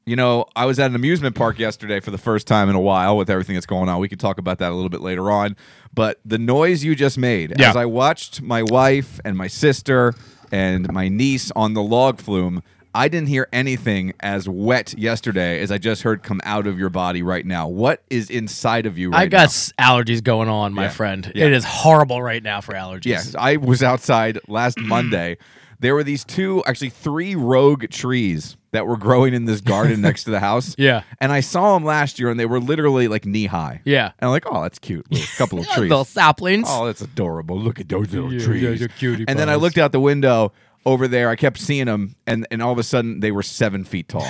I was at an amusement park yesterday for the first time in a while with everything that's going on. We could talk about that a little bit later on. But the noise you just made, as I watched my wife and my sister and my niece on the log flume, I didn't hear anything as wet yesterday as I just heard come out of your body right now. What is inside of you right now? I got allergies going on, my friend. Yeah. It is horrible right now for allergies. Yes, I was outside last Monday. There were these three rogue trees that were growing in this garden next to the house. Yeah. And I saw them last year, and they were literally like knee high. Yeah. And I'm like, oh, that's cute. A couple of trees. Little saplings. Oh, that's adorable. Look at those little trees. Yeah, they're cutie and then I pies. looked out the window over there. I kept seeing them, and all of a sudden, they were 7 feet tall.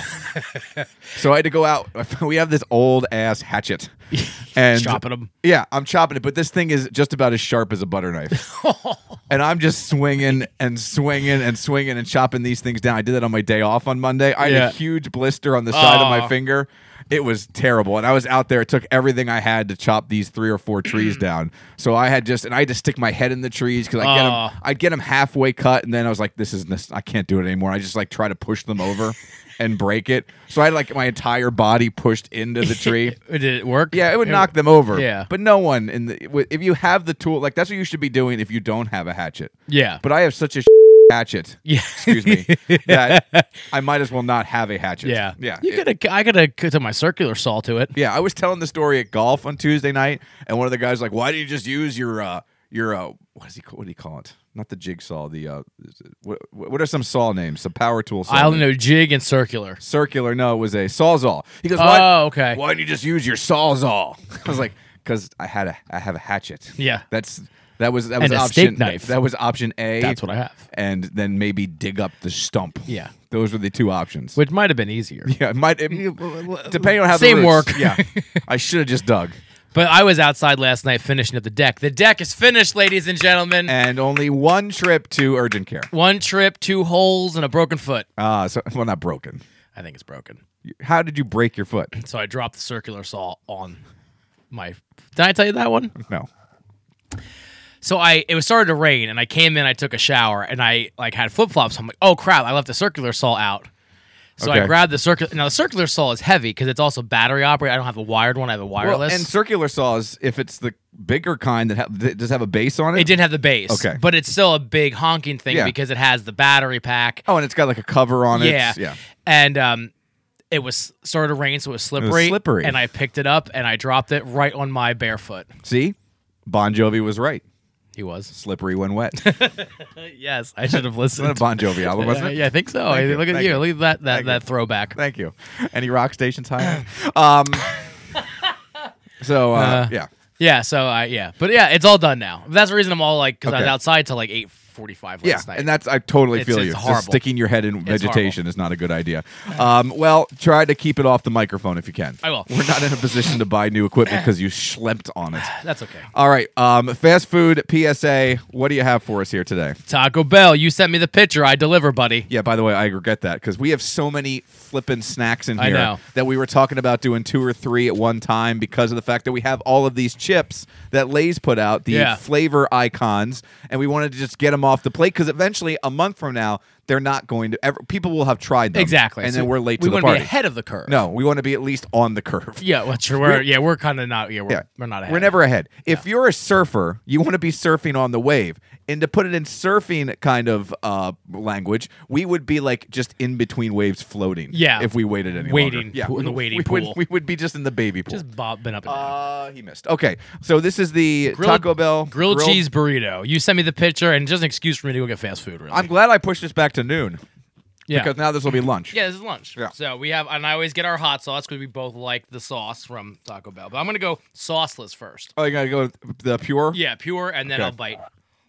So I had to go out. We have this old-ass hatchet. And chopping them. Yeah, I'm chopping it, but this thing is just about as sharp as a butter knife. And I'm just swinging and swinging and swinging and chopping these things down. I did that on my day off on Monday. I had a huge blister on the side of my finger. It was terrible. And I was out there. It took everything I had to chop these 3 or 4 trees down. So I had to stick my head in the trees because I'd get them halfway cut, and then I was like, I can't do it anymore. I just try to push them over and break it. So I had my entire body pushed into the tree. Did it work? Yeah, it would knock them over. Yeah. But no one if you have the tool, that's what you should be doing if you don't have a hatchet. Yeah. But I have such a hatchet. Yeah. Excuse me. That I might as well not have a hatchet. Yeah. Yeah. I gotta cut my circular saw to it. Yeah. I was telling the story at golf on Tuesday night, and one of the guys was like, "Why don't you just use your what do you call it? Not the jigsaw. The what are some saw names? Some power tool. I only know jig and circular. Circular. No, it was a sawzall. He goes, okay. Why don't you just use your sawzall? I was like, because I have a hatchet. Yeah. That was and a option steak knife. That was option A. That's what I have. And then maybe dig up the stump. Yeah. Those were the 2 options. Which might have been easier. Yeah, depending on how Same the roots, work. Yeah, I should have just dug. But I was outside last night finishing up the deck. The deck is finished, ladies and gentlemen. And only 1 trip to urgent care. 1 trip, 2 holes, and a broken foot. Well, not broken. I think it's broken. How did you break your foot? So I dropped the circular saw on my... Did I tell you that one? No. So it was starting to rain, and I came in, I took a shower, and I had flip-flops. I'm like, oh, crap, I left the circular saw out. So I grabbed the circular. Now, the circular saw is heavy because it's also battery operated. I don't have a wired one. I have a wireless. Well, and circular saws, if it's the bigger kind that does have a base on it? It didn't have the base. Okay. But it's still a big honking thing because it has the battery pack. Oh, and it's got a cover on it. Yeah. And it was started to rain, so it was slippery. It was slippery. And I picked it up, and I dropped it right on my bare foot. See? Bon Jovi was right. He was. Slippery when wet. Yes, I should have listened. It's a Bon Jovi album, wasn't it? Yeah, I think so. Look at you. Look at that throwback. Thank you. Any rock stations higher? Yeah. Yeah, But yeah, it's all done now. That's the reason I'm all because I was outside till 8:45 last night. And I totally feel you. It's horrible. Just sticking your head in vegetation is not a good idea. Well, try to keep it off the microphone if you can. I will. We're not in a position to buy new equipment because you schlepped on it. That's okay. All right. Fast food PSA. What do you have for us here today? Taco Bell, you sent me the picture. I deliver, buddy. Yeah, by the way, I regret that because we have so many flippin' snacks in I here know. that we were talking about doing 2 or 3 at one time because of the fact that we have all of these chips that Lay's put out, the flavor icons, and we wanted to just get them off the plate because eventually, a month from now, they're not going to people will have tried them. Exactly. And So then we're late to the We party. want to be ahead of the curve. No, we want to be at least on the curve. Yeah, well, sure. We're kind of not. We're not ahead. We're never ahead. If you're a surfer, you want to be surfing on the wave. And to put it in surfing kind of language, we would be just in between waves floating. Yeah. If we waited any Waiting longer. Yeah. in the waiting pool. We would be just in the baby pool. Just bobbing up and down. He missed. Okay. So this is the Taco Bell grilled cheese burrito. You sent me the picture, and just an excuse for me to go get fast food, really. I'm glad I pushed this back to noon. Yeah. Because now this will be lunch. Yeah, this is lunch. Yeah. So we have, and I always get our hot sauce because we both like the sauce from Taco Bell. But I'm going to go sauceless first. Oh, you got to go with the pure? Yeah, pure, and then Okay. I'll bite.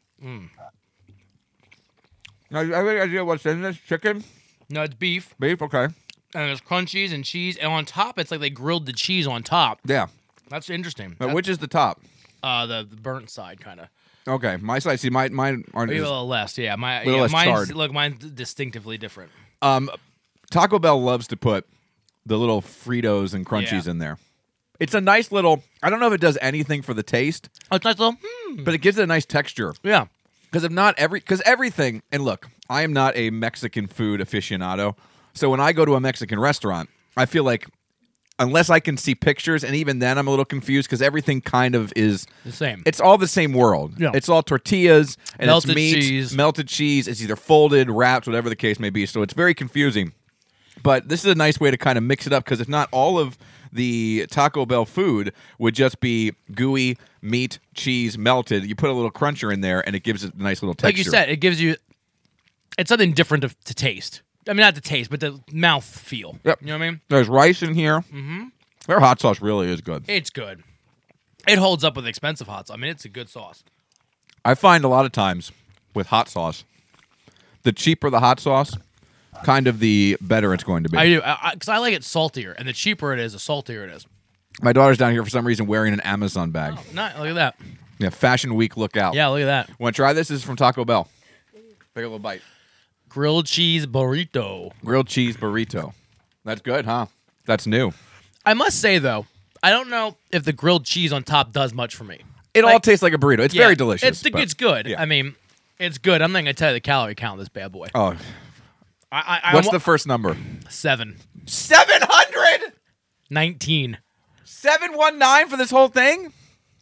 Now, you have any idea what's in this? Chicken? No, it's beef. Beef? Okay. And there's crunchies and cheese. And on top, it's like they grilled the cheese on top. Yeah. That's interesting. Now, which is the top? The burnt side, kind of. Okay. My side. See, mine aren't. Maybe a little less, yeah. Less mine's, charred. Look, mine's distinctively different. Taco Bell loves to put the little Fritos and crunchies in there. It's a nice little. I don't know if it does anything for the taste, Oh, it's nice little. but it gives it a nice texture. Yeah. Because everything. And look, I am not a Mexican food aficionado, so when I go to a Mexican restaurant, I feel like unless I can see pictures, and even then I'm a little confused because everything kind of is the same. It's all the same world. Yeah. It's all tortillas and Melted it's meat, cheese. melted cheese. It's either folded, wrapped, whatever the case may be. So it's very confusing. But this is a nice way to kind of mix it up because if not, all of the Taco Bell food would just be gooey meat, cheese, melted. You put a little cruncher in there, and it gives it a nice little texture. Like you said, it gives you it's something different to taste. I mean, not the taste, but the mouth feel. Yep. You know what I mean? There's rice in here. Mm-hmm. Their hot sauce really is good. It's good. It holds up with expensive hot sauce. I mean, it's a good sauce. I find a lot of times with hot sauce, the cheaper the hot sauce, kind of the better it's going to be. I do, because I like it saltier, and the cheaper it is, the saltier it is. My daughter's down here for some reason wearing an Amazon bag. Oh, nice. Look at that. Yeah, Fashion Week look out. Yeah, look at that. Want to try this? This is from Taco Bell. Take a little bite. Grilled cheese burrito. Grilled cheese burrito. That's good, huh? That's new. I must say, though, I don't know if the grilled cheese on top does much for me. It all tastes like a burrito. It's very delicious. It's good. Yeah. I mean, it's good. I'm not going to tell you the calorie count of this bad boy. Oh, What's the first number? 7. 700? 19. 719 for this whole thing?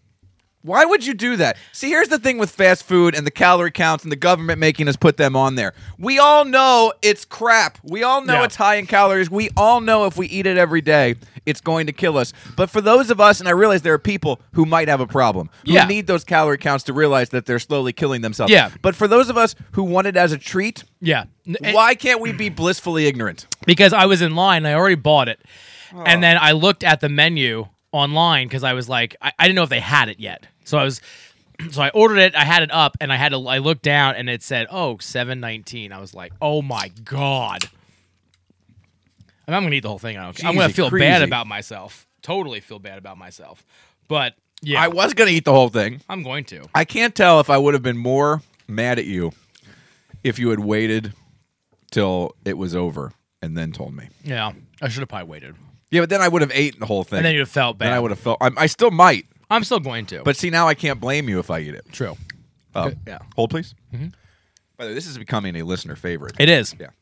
Why would you do that? See, here's the thing with fast food and the calorie counts and the government making us put them on there. We all know it's crap. We all know it's high in calories. We all know if we eat it every day, it's going to kill us. But for those of us, and I realize there are people who might have a problem, who need those calorie counts to realize that they're slowly killing themselves. Yeah. But for those of us who want it as a treat, Yeah. why can't we be blissfully ignorant? Because I was in line. I already bought it. And then I looked at the menu online because I was like, I didn't know if they had it yet. So I ordered it. I had it up, and I looked down, and it said, $7.19. I was like, oh my god. I mean, I'm gonna eat the whole thing. I'm gonna feel bad about myself. Totally feel bad about myself. But yeah, I was gonna eat the whole thing. I'm going to. I can't tell if I would have been more mad at you if you had waited till it was over and then told me. Yeah, I should have probably waited. Yeah, but then I would have eaten the whole thing. And then you'd have felt bad. Then I would have felt. I still might. I'm still going to. But see, now I can't blame you if I eat it. True. Yeah. Hold, please. Mm-hmm. By the way, this is becoming a listener favorite. It is. Yeah.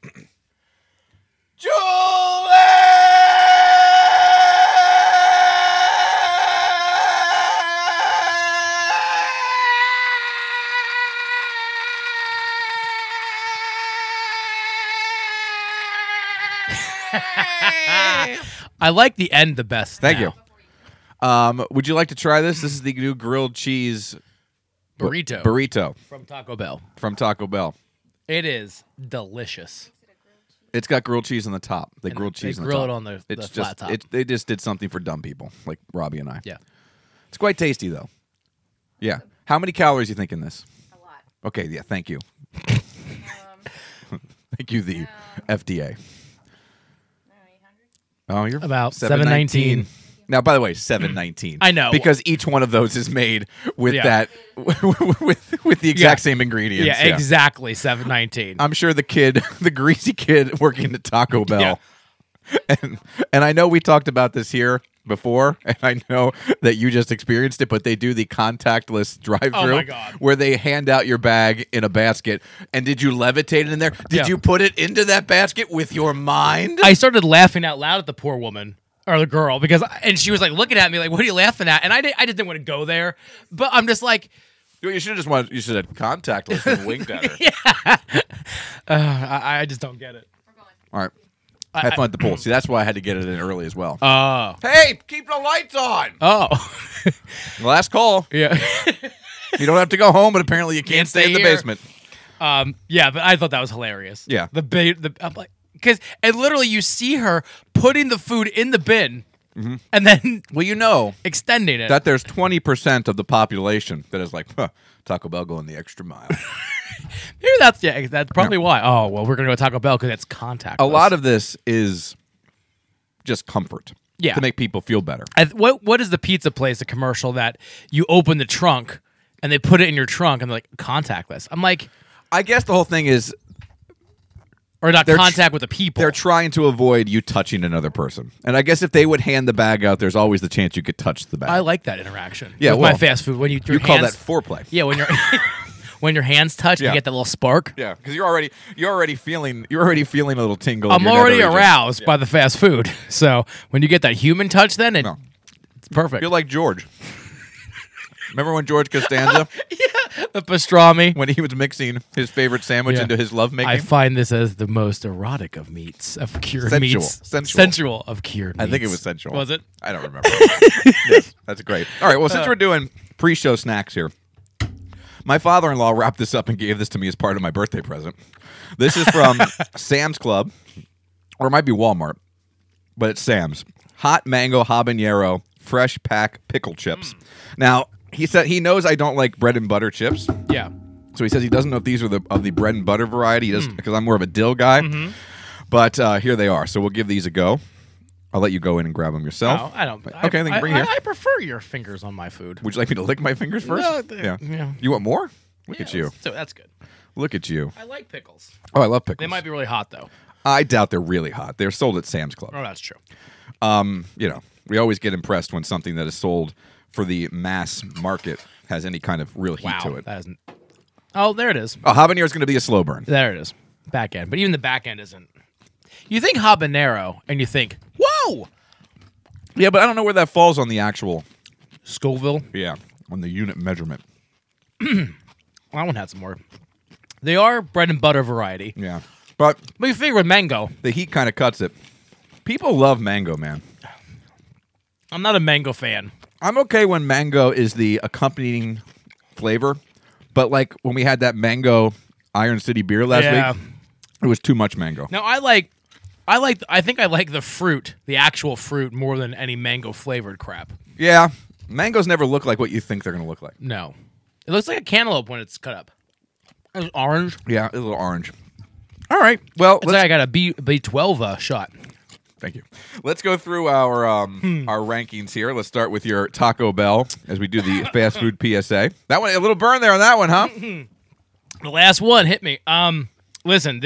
I like the end the best. Thank you. Would you like to try this? This is the new grilled cheese burrito from Taco Bell. From Taco Bell. It is delicious. It's got grilled cheese on the top. They grill cheese on the top. They grill it on the flat top. They just did something for dumb people like Robbie and I. Yeah. It's quite tasty, though. Yeah. How many calories do you think in this? A lot. Okay, yeah, thank you. Thank you, the FDA. 800? Oh, you're about 719. Now, by the way, 719. I know, because each one of those is made with that with the exact same ingredients. Yeah, exactly. 719. I'm sure the greasy kid working at Taco Bell, and I know we talked about this here before, and I know that you just experienced it, but they do the contactless drive-through Oh my God. where they hand out your bag in a basket. And did you levitate it in there? Did you put it into that basket with your mind? I started laughing out loud at the poor woman. Or the girl, and she was like looking at me like, "What are you laughing at?" And I just didn't want to go there, but I'm just like, you should have contactless and winked at her. Yeah, I just don't get it. All right, have fun at the pool. See, that's why I had to get it in early as well. Oh, hey, keep the lights on. Oh, last call. Yeah, you don't have to go home, but apparently you can't stay in the basement. Yeah, but I thought that was hilarious. Yeah, I'm like. And literally, you see her putting the food in the bin, and then extending it. That there's 20% of the population that is like, Taco Bell going the extra mile. Maybe that's probably why. Oh well, we're gonna go to Taco Bell because it's contactless. A lot of this is just comfort. Yeah, to make people feel better. What is the pizza place? A commercial that you open the trunk and they put it in your trunk and they're like contactless. I'm like, I guess the whole thing is. Or not contact with the people. They're trying to avoid you touching another person. And I guess if they would hand the bag out, there's always the chance you could touch the bag. I like that interaction. Yeah, with my fast food. When you call that foreplay. Yeah, when you're when your hands touch, you get that little spark. Yeah, because you're already feeling a little tingle. I'm already aroused by the fast food. So when you get that human touch, then it's perfect. You're like George. Remember when George Costanza? The pastrami. When he was mixing his favorite sandwich into his lovemaking? I find this as the most erotic of meats, of cured meats. Sensual of cured meats. I think it was sensual. Was it? I don't remember. Yes, that's great. All right, well, since we're doing pre-show snacks here, my father-in-law wrapped this up and gave this to me as part of my birthday present. This is from Sam's Club, or it might be Walmart, but it's Sam's. Hot mango habanero fresh pack pickle chips. Now, he said he knows I don't like bread and butter chips. Yeah. So he says he doesn't know if these are of the bread and butter variety, because I'm more of a dill guy. Mm-hmm. But here they are. So we'll give these a go. I'll let you go in and grab them yourself. No, I don't. Okay, then bring here. I prefer your fingers on my food. Would you like me to lick my fingers first? Yeah. You want more? Look at you. That's good. Look at you. I like pickles. Oh, I love pickles. They might be really hot, though. I doubt they're really hot. They're sold at Sam's Club. Oh, that's true. We always get impressed when something that is sold for the mass market has any kind of real heat to it. That isn't. Oh, there it is. Oh, habanero is going to be a slow burn. There it is. Back end. But even the back end isn't. You think habanero, and you think, whoa! Yeah, but I don't know where that falls on the actual Scoville? Yeah, on the unit measurement. Well, that one had some more. They are bread and butter variety. Yeah. But you figure with mango. The heat kind of cuts it. People love mango, man. I'm not a mango fan. I'm okay when mango is the accompanying flavor, but like when we had that mango Iron City beer last week, it was too much mango. No, I think I like the fruit, the actual fruit, more than any mango flavored crap. Yeah, mangoes never look like what you think they're going to look like. No, it looks like a cantaloupe when it's cut up. It's orange. Yeah, it's a little orange. All right, well, I got a B12 shot. Thank you. Let's go through our rankings here. Let's start with your Taco Bell as we do the fast food PSA. That one, a little burn there on that one, huh? The last one hit me. Listen,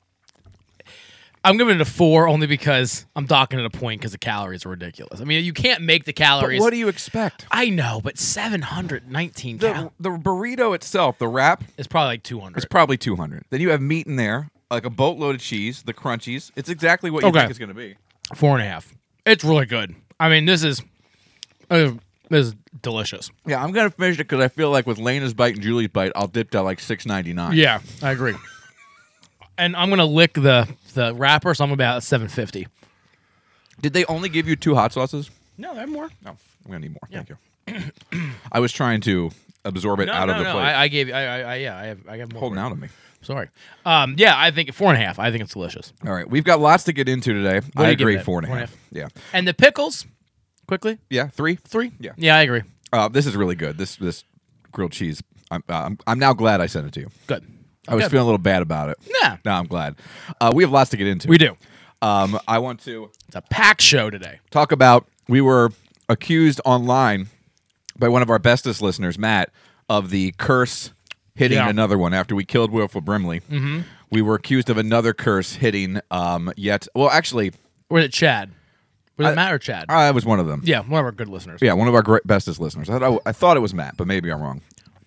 I'm giving it a 4 only because I'm docking it a point because the calories are ridiculous. I mean, you can't make the calories. But what do you expect? I know, but 719 calories. The burrito itself, the wrap, is probably like 200. It's probably 200. Then you have meat in there, like a boatload of cheese, the crunchies. It's exactly what you think it's going to be. 4.5. It's really good. I mean, this is delicious. Yeah, I'm going to finish it because I feel like with Lena's Bite and Julie's Bite, I'll dip to like $6.99. Yeah, I agree. And I'm going to lick the wrapper, so I'm about $7.50. Did they only give you 2 hot sauces? No, they have more. No, I'm going to need more. Yeah. Thank you. I was trying to absorb it out of the plate. I gave you. I have more. Holding out on me. Sorry. Yeah, I think 4.5. I think it's delicious. All right, we've got lots to get into today. I agree, 4.5. Yeah. And the pickles, quickly. Yeah, 3. 3. Yeah. Yeah, I agree. This is really good. This grilled cheese. I'm now glad I sent it to you. Good. I was feeling a little bad about it. Yeah. No, I'm glad. We have lots to get into. We do. I want to. It's a packed show today. Talk about. We were accused online by one of our bestest listeners, Matt, of the curse hitting another one after we killed Wilford Brimley. Mm-hmm. We were accused of another curse hitting well, actually. Or was it Chad? Was it Matt or Chad? It was one of them. Yeah, one of our good listeners. Yeah, one of our bestest listeners. I thought it was Matt, but maybe I'm wrong.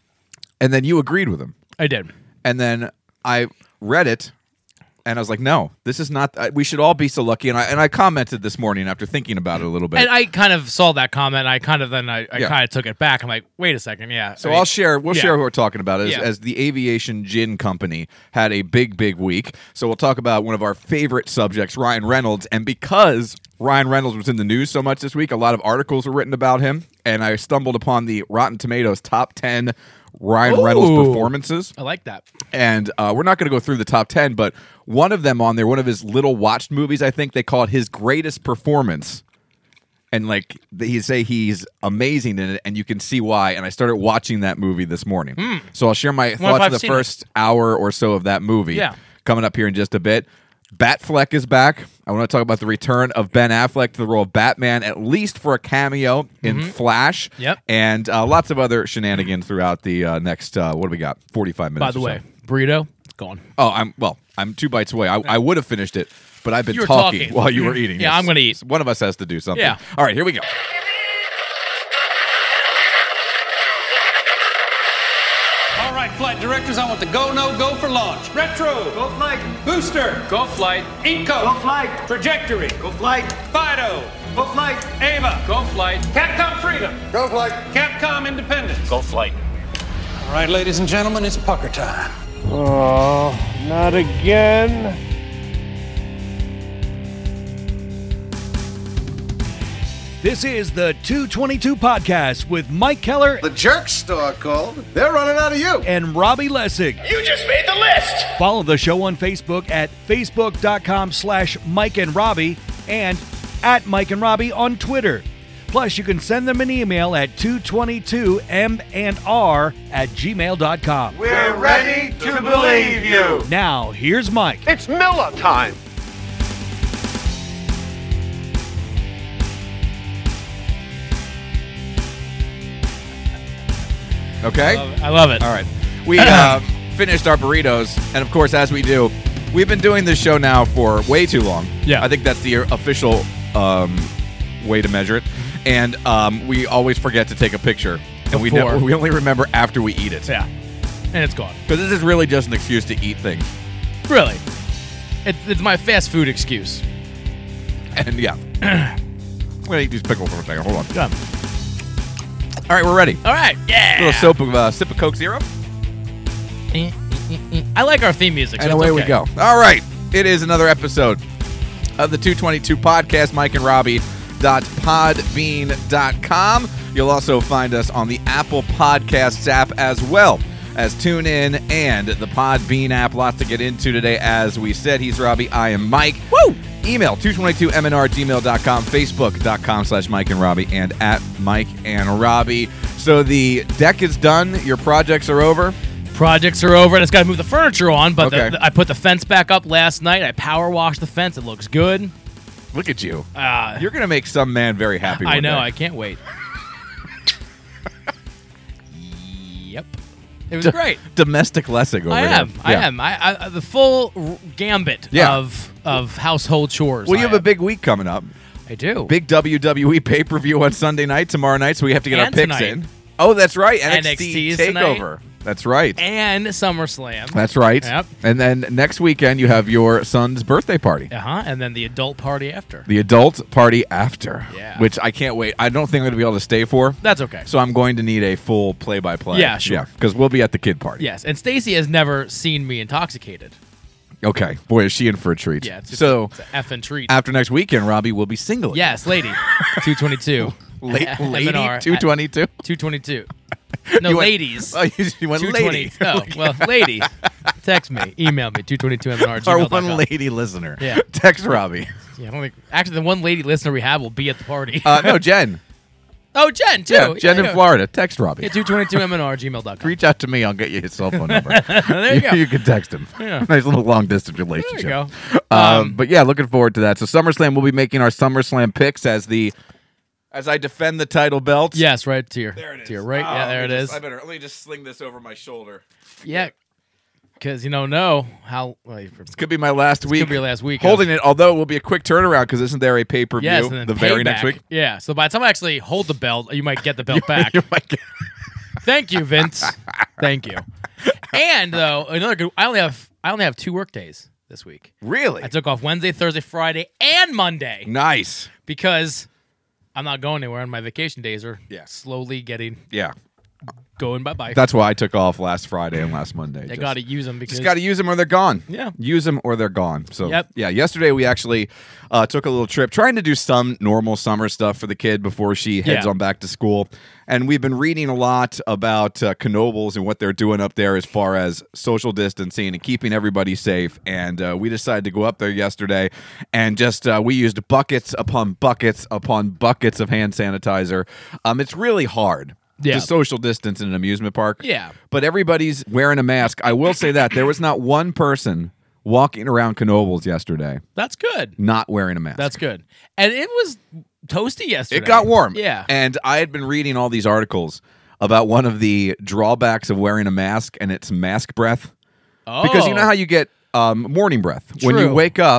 And then you agreed with him. I did. And then I read it, and I was like, no, this is not... we should all be so lucky. And I commented this morning after thinking about it a little bit. And I kind of saw that comment, and I kind of took it back. I'm like, wait a second, yeah. So we'll share what we're talking about as the Aviation Gin Company had a big week. So we'll talk about one of our favorite subjects, Ryan Reynolds. And because Ryan Reynolds was in the news so much this week, a lot of articles were written about him, and I stumbled upon the Rotten Tomatoes top 10 Ryan Reynolds performances. I like that. And we're not going to go through the top 10, but one of them on there, one of his little watched movies, I think they call it his greatest performance. And like they say he's amazing in it, and you can see why. And I started watching that movie this morning. So I'll share my thoughts of the first hour or so of that movie coming up here in just a bit. Batfleck is back. I want to talk about the return of Ben Affleck to the role of Batman, at least for a cameo in Flash. Yep. And lots of other shenanigans throughout the next, what do we got, 45 minutes. By the way, burrito, gone. Oh, I'm 2 bites away. I would have finished it, but I've been talking while you were eating. Yeah, I'm going to eat. One of us has to do something. Yeah. All right, here we go. All right, flight directors, I want the go, no, go for launch. Retro. Go flight. Booster. Go flight. Inco. Go flight. Trajectory. Go flight. Fido. Go flight. Ava. Go flight. Capcom Freedom. Go flight. Capcom Independence. Go flight. All right, ladies and gentlemen, it's pucker time. Oh, not again. This is the 222 Podcast with Mike Keller The Jerk Store called. They're running out of you. and Robbie Lessig. You just made the list. Follow the show on Facebook at facebook.com/Mike and Robbie and at Mike and Robbie on Twitter. Plus, you can send them an email at 222mnr@gmail.com. We're ready to believe you. Now, here's Mike. It's Miller time. Okay? I love it. All right. We finished our burritos, and of course, as we do, we've been doing this show now for way too long. Yeah. I think that's the official way to measure it. And we always forget to take a picture. And we Before. we only remember after we eat it. Yeah. And it's gone. Because this is really just an excuse to eat things. Really. It's my fast food excuse. And yeah. I'm going to eat these pickles for a second. Hold on. Done. All right, we're ready. All right. Yeah. A little sip of Coke Zero. I like our theme music. So And it's away we okay. go. All right. It is another episode of the 222 Podcast, Mike and Robbie.podbean.com. You'll also find us on the Apple Podcasts app as well as TuneIn and the Podbean app. Lots to get into today. As we said, he's Robbie. I am Mike. Woo! Email 222mnr@gmail.com, facebook.com/Mike and Robbie, and at Mike and Robbie. So the deck is done. Your projects are over. Projects are over, and it's got to move the furniture on. But Okay. I put the fence back up last night. I power washed the fence. It looks good. Look at you. Uh, You're going to make some man very happy one I know. day. I can't wait. Yep. It was great. Domestic Lessig over I here. am. I Yeah. am. I the full gambit Yeah. of household chores. Well, you I have a am. big week coming up. I do. Big WWE pay-per-view on Sunday night, tomorrow night, so we have to get And our picks tonight. in. Oh, that's right. NXT is TakeOver. That's right. and SummerSlam. That's right. Yep. And then next weekend, you have your son's birthday party. And then the adult party after. The adult party after. Yeah. Which I can't wait. I don't think I'm going to be able to stay for. That's okay. So I'm going to need a full play-by-play. Yeah, sure. Because we'll be at the kid party. Yes, and Stacy has never seen me intoxicated. Okay. Boy, is she in for a treat. Yeah, it's just so it's an effing treat. after next weekend, Robbie will be single. again. Yes, lady. 222. Lady MNR 222. 222. No, You went- ladies. Oh, you went 220. lady. Oh, well, lady. Text me. Email me. 222mnr@gmail.com. Our one lady listener. Yeah. Text Robbie. Yeah, I don't think, actually, the one lady listener we have will be at the party. No, Jen. oh, Jen, too. Yeah, Jen in Florida. Text Robbie. Yeah, 222mnr@gmail.com. Reach out to me. I'll get you his cell phone number. There you go. You can text him. Yeah. Nice little long-distance There relationship. you go. But yeah, looking forward to that. So SummerSlam, we'll be making our SummerSlam picks as I defend the title belt. Yes, right to your, There it is. to your right. Oh, Yeah, there it is. Let me just sling this over my shoulder. Yeah, because you don't know how. Well, This could be my last week. could be your last week. Holding it, although it will be a quick turnaround because isn't there a pay-per-view Yes, and then the very next payback. week? Yeah, so by the time I actually hold the belt, you might get the belt back. You might get- Thank you, Vince. Thank you. And though another good, I only have 2 work days this week. Really? I took off Wednesday, Thursday, Friday, and Monday Nice. because I'm not going anywhere, and my vacation days are Yeah. slowly Yeah. going bye-bye. That's why I took off last Friday and last Monday. I got to use them because Just got to use them or they're gone. Yeah. Use them or they're gone. So, Yep. yeah, yesterday we actually took a little trip trying to do some normal summer stuff for the kid before she heads Yeah. on back to school. And we've been reading a lot about Knoebels and what they're doing up there as far as social distancing and keeping everybody safe. And we decided to go up there yesterday and just we used buckets upon buckets upon buckets of hand sanitizer. It's really hard. Yeah. To social distance in an amusement park. Yeah. But everybody's wearing a mask. I will say that there was not one person walking around Knoebels yesterday that's good. not wearing a mask. That's good. And it was toasty yesterday. It got warm. Yeah. And I had been reading all these articles about one of the drawbacks of wearing a mask, and it's mask breath. Oh. Because you know how you get morning breath when you True. wake up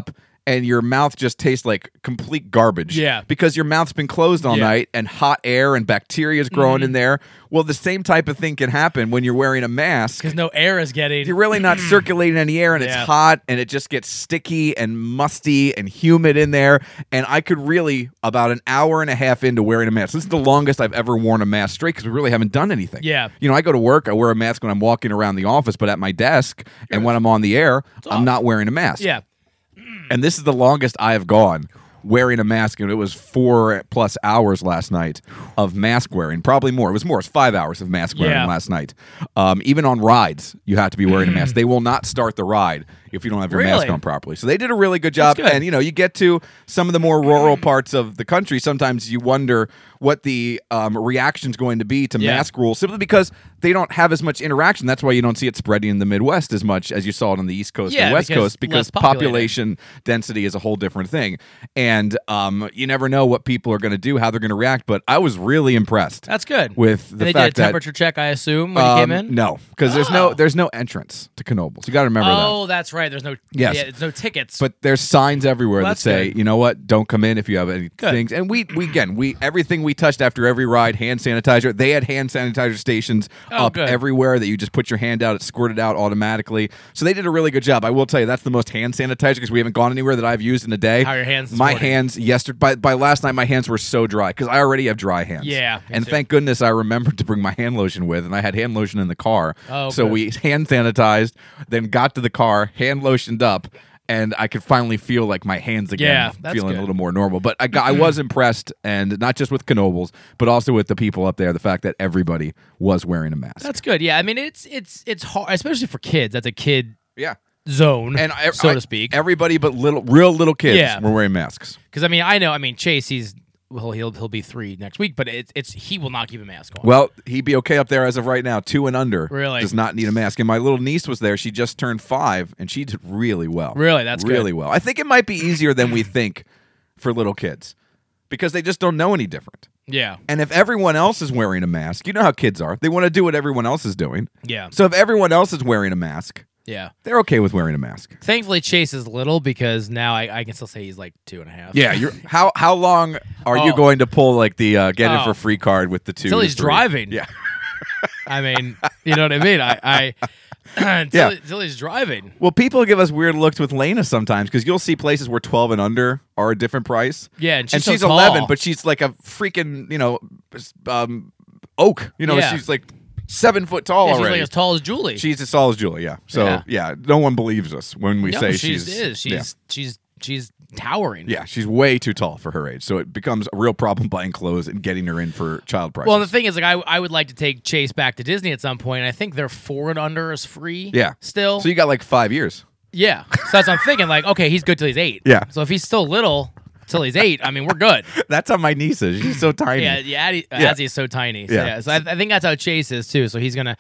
and your mouth just tastes like complete garbage. Yeah. Because your mouth's been closed all night and hot air and bacteria is growing in there. Well, the same type of thing can happen when you're wearing a mask. Because no air is getting. You're really not circulating any air, and it's hot, and it just gets sticky and musty and humid in there. And I could really, about an hour and a half into wearing a mask, this is the longest I've ever worn a mask straight because we really haven't done anything. Yeah. You know, I go to work, I wear a mask when I'm walking around the office, but at my desk and when I'm on the air, I'm not wearing a mask. Yeah. And this is the longest I have gone wearing a mask, and it was 4+ hours last night of mask wearing. Probably more. It was more. It's 5 hours of mask wearing last night. Even on rides, you have to be wearing a mask. They will not start the ride if you don't have your mask on properly. So they did a really good job. And, you know, you get to some of the more rural parts of the country, sometimes you wonder what the reaction's going to be to mask rules, simply because they don't have as much interaction. That's why you don't see it spreading in the Midwest as much as you saw it on the East Coast and West Coast, because population density is a whole different thing. And you never know what people are going to do, how they're going to react. But I was really impressed. That's good. With the they fact did a temperature check, I assume, when you came in? No, because there's no entrance to Knoebels. You got to remember that. Oh, that's right. There's no there's no tickets. But there's signs everywhere that say, good. you know what, don't come in if you have any things. And we everything we touched after every ride, hand sanitizer. They had hand sanitizer stations everywhere that you just put your hand out, it squirted out automatically. So they did a really good job. I will tell you, that's the most hand sanitizer because we haven't gone anywhere that I've used in a day. How are your hands? My hands yesterday by last night, my hands were so dry because I already have dry hands. Yeah, and thank goodness I remembered to bring my hand lotion with, and I had hand lotion in the car. Oh, so we hand sanitized, then got to the car, hand lotioned up, and I could finally feel like my hands again, feeling a little more normal. But I was impressed, and not just with Knoebels, but also with the people up there. The fact that everybody was wearing a mask. That's good. Yeah, I mean it's hard, especially for kids. That's a kid zone, and so to speak. Everybody but real little kids were wearing masks. Because I mean, Chase, he'll be 3 next week, but he will not keep a mask on. Well, he'd be okay up there as of right now. 2 and under really does not need a mask. And my little niece was there. She just turned 5, and she did really well. Really, that's really good. well. I think it might be easier than we think for little kids because they just don't know any different. Yeah. And if everyone else is wearing a mask, you know how kids are. They want to do what everyone else is doing. Yeah. So if everyone else is wearing a mask, they're okay with wearing a mask. Thankfully, Chase is little because now I can still say he's like 2.5. Yeah. How long are you going to pull like the get it for free card with the 2 until he's 3? driving? Yeah. I mean, you know what I mean? Until he's driving. Well, people give us weird looks with Lena sometimes because you'll see places where 12 and under are a different price. Yeah, and she's she's so 11, tall. but she's like a freaking oak. You know, she's like 7 foot tall she's already. Like as tall as Julie. She's as tall as Julie. Yeah. So no one believes us when we say she's towering. Yeah, she's way too tall for her age. So it becomes a real problem buying clothes and getting her in for child prices. Well, the thing is, like, I would like to take Chase back to Disney at some point. I think their 4 and under is free. Yeah. Still. So you got like 5 years. Yeah. So that's what I'm thinking. Like, okay, he's good till he's 8. Yeah. So if he's still little till he's 8, I mean, we're good. That's how my niece is. She's so tiny. Yeah. Addie is so tiny. So, so I think that's how Chase is too. So he's gonna.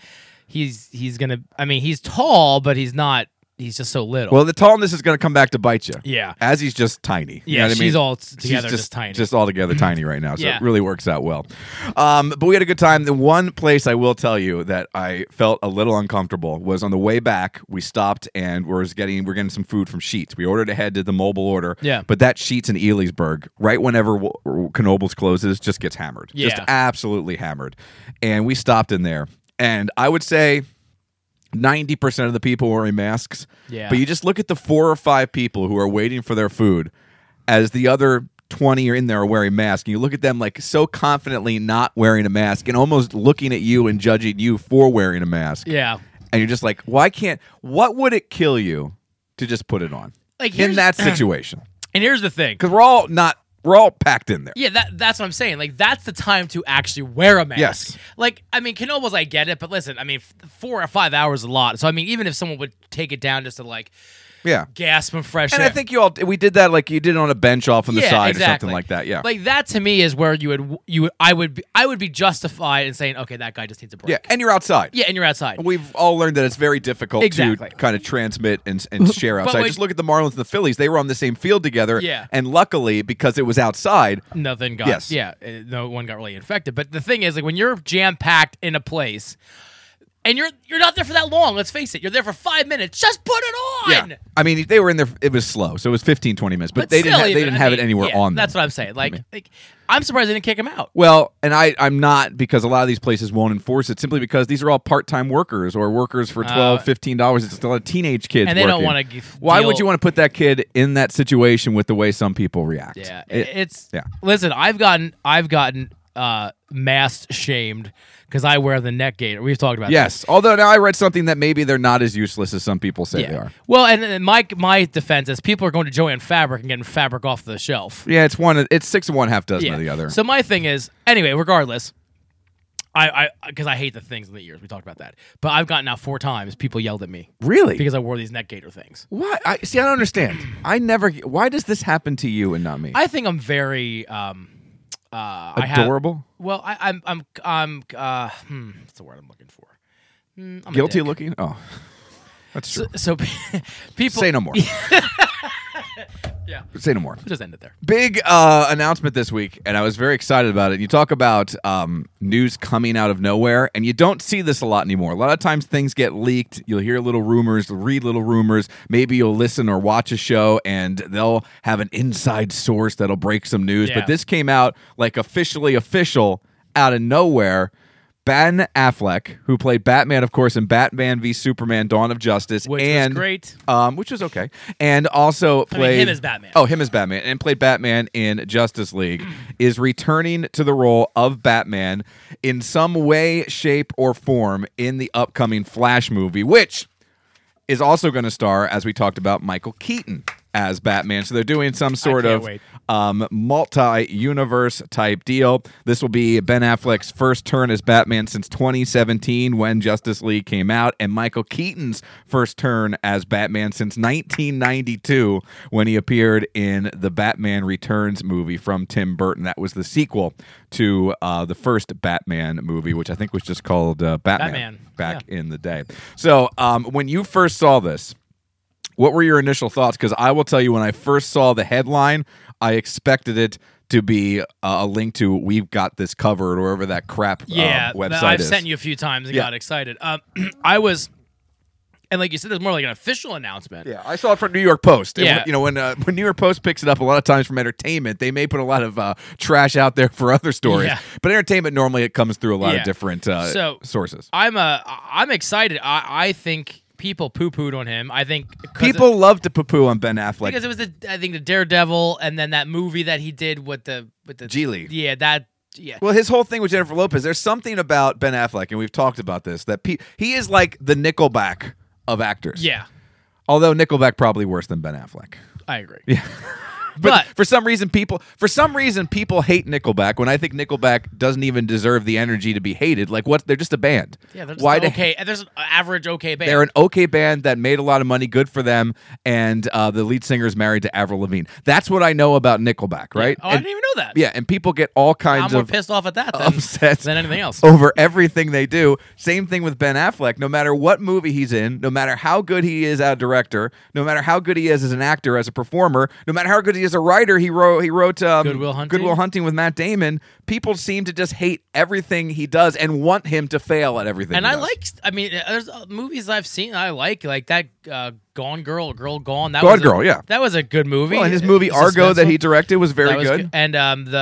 I mean, he's tall, but he's not. He's just so little. Well, the tallness is going to come back to bite you. Yeah. As he's just tiny. Yeah, you know she's all She's together just tiny. Just all together tiny right now. So it really works out well. But we had a good time. The one place I will tell you that I felt a little uncomfortable was on the way back. We stopped and we're getting some food from Sheetz. We ordered ahead, did the mobile order. Yeah. But that Sheetz in Elysburg, right whenever Knoebels closes, just gets hammered. Yeah. Just absolutely hammered. And we stopped in there. And I would say 90% of the people wearing masks. Yeah. But you just look at the 4 or 5 people who are waiting for their food as the other 20 are in there wearing masks. And you look at them like so confidently not wearing a mask and almost looking at you and judging you for wearing a mask. Yeah. And you're just like, what would it kill you to just put it on? Like in that situation. And here's the thing. Because we're all packed in there. Yeah, that's what I'm saying. Like, that's the time to actually wear a mask. Yes. Like, I mean, Knoebels, I get it, but listen, I mean, 4 or 5 hours is a lot. So, I mean, even if someone would take it down just to, like, gasp and fresh and air. I think we did that like you did it on a bench off on the side or something like that. Yeah. Like, that to me is where I would be justified in saying, okay, that guy just needs a break. Yeah, and you're outside. Yeah, and you're outside. We've all learned that it's very difficult to kind of transmit and share outside. Just look at the Marlins and the Phillies. They were on the same field together. Yeah. And luckily, because it was outside, nothing got, no one got really infected. But the thing is, like, when you're jam-packed in a place, And you're not there for that long. Let's face it. You're there for 5 minutes. Just put it on. Yeah. I mean, they were in there. It was slow, so it was 15, 20 minutes. But they still, didn't have it anywhere on them. That's what I'm saying. Like, I'm surprised they didn't kick him out. Well, and I'm not, because a lot of these places won't enforce it simply because these are all part-time workers or workers for $12, $15. It's still a teenage kids and they working. don't want to. Why would you want to put that kid in that situation with the way some people react? Yeah, yeah. Listen, I've gotten mass shamed because I wear the neck gaiter. We've talked about yes. that. Although now I read something that maybe they're not as useless as some people say they are. Well, and my defense is people are going to Joann Fabric and getting fabric off the shelf. Yeah, it's 6 of one, half dozen of the other. So my thing is, anyway, regardless, because I hate the things in the ears. We talked about that. But I've gotten out 4 times. People yelled at me. Really? Because I wore these neck gaiter things. Why? I don't understand. Why does this happen to you and not me? I think I'm very adorable. I'm what's the word I'm looking for? I'm guilty looking. Oh, that's true. So people say no more. Yeah. Say no more. We'll just end it there. Big announcement this week, and I was very excited about it. You talk about news coming out of nowhere, and you don't see this a lot anymore. A lot of times things get leaked. You'll hear little rumors, read little rumors. Maybe you'll listen or watch a show, and they'll have an inside source that'll break some news. Yeah. But this came out like officially official out of nowhere. Ben Affleck, who played Batman, of course, in Batman v Superman: Dawn of Justice, Which was great. Which was okay, and also played him as Batman. Oh, him as Batman, and played Batman in Justice League, is returning to the role of Batman in some way, shape, or form in the upcoming Flash movie, which is also going to star, as we talked about, Michael Keaton as Batman. So they're doing some sort of multi-universe type deal. This will be Ben Affleck's first turn as Batman since 2017 when Justice League came out, and Michael Keaton's first turn as Batman since 1992 when he appeared in the Batman Returns movie from Tim Burton. That was the sequel to the first Batman movie, which I think was just called Batman back in the day. So when you first saw this, what were your initial thoughts? Because I will tell you, when I first saw the headline, I expected it to be a link to "We've Got This Covered" or whatever that crap website I've is. sent you a few times and got excited. I was, and like you said, there's more like an official announcement. Yeah, I saw it from New York Post. Yeah. And when New York Post picks it up, a lot of times from entertainment, they may put a lot of trash out there for other stories. Yeah. But entertainment, normally it comes through a lot of different sources. I'm excited. I think people poo-pooed on him. I think people love to poo-poo on Ben Affleck because it was the Daredevil, and then that movie that he did with the Geely. Yeah, that. Yeah. Well, his whole thing with Jennifer Lopez. There's something about Ben Affleck, and we've talked about this, that he is like the Nickelback of actors. Yeah. Although Nickelback probably worse than Ben Affleck. I agree. Yeah. But for some reason people hate Nickelback when I think Nickelback doesn't even deserve the energy to be hated. Like they're just a band. Yeah, they're just okay. There's an average okay band. They're an okay band that made a lot of money, good for them, and the lead singer is married to Avril Lavigne. That's what I know about Nickelback, right? Yeah. Oh, I didn't even know that. Yeah, and people get all kinds I'm of more pissed off at that upset than anything else over everything they do. Same thing with Ben Affleck. No matter what movie he's in, no matter how good he is as a director, no matter how good he is as an actor, as a performer, no matter how good he is as a writer, he wrote Good Will Hunting with Matt Damon. People seem to just hate everything he does and want him to fail at everything. And he does. There's movies I've seen I like that Gone Girl, Girl Gone. That was a good movie. Well, and his movie Argo that he directed was very good. And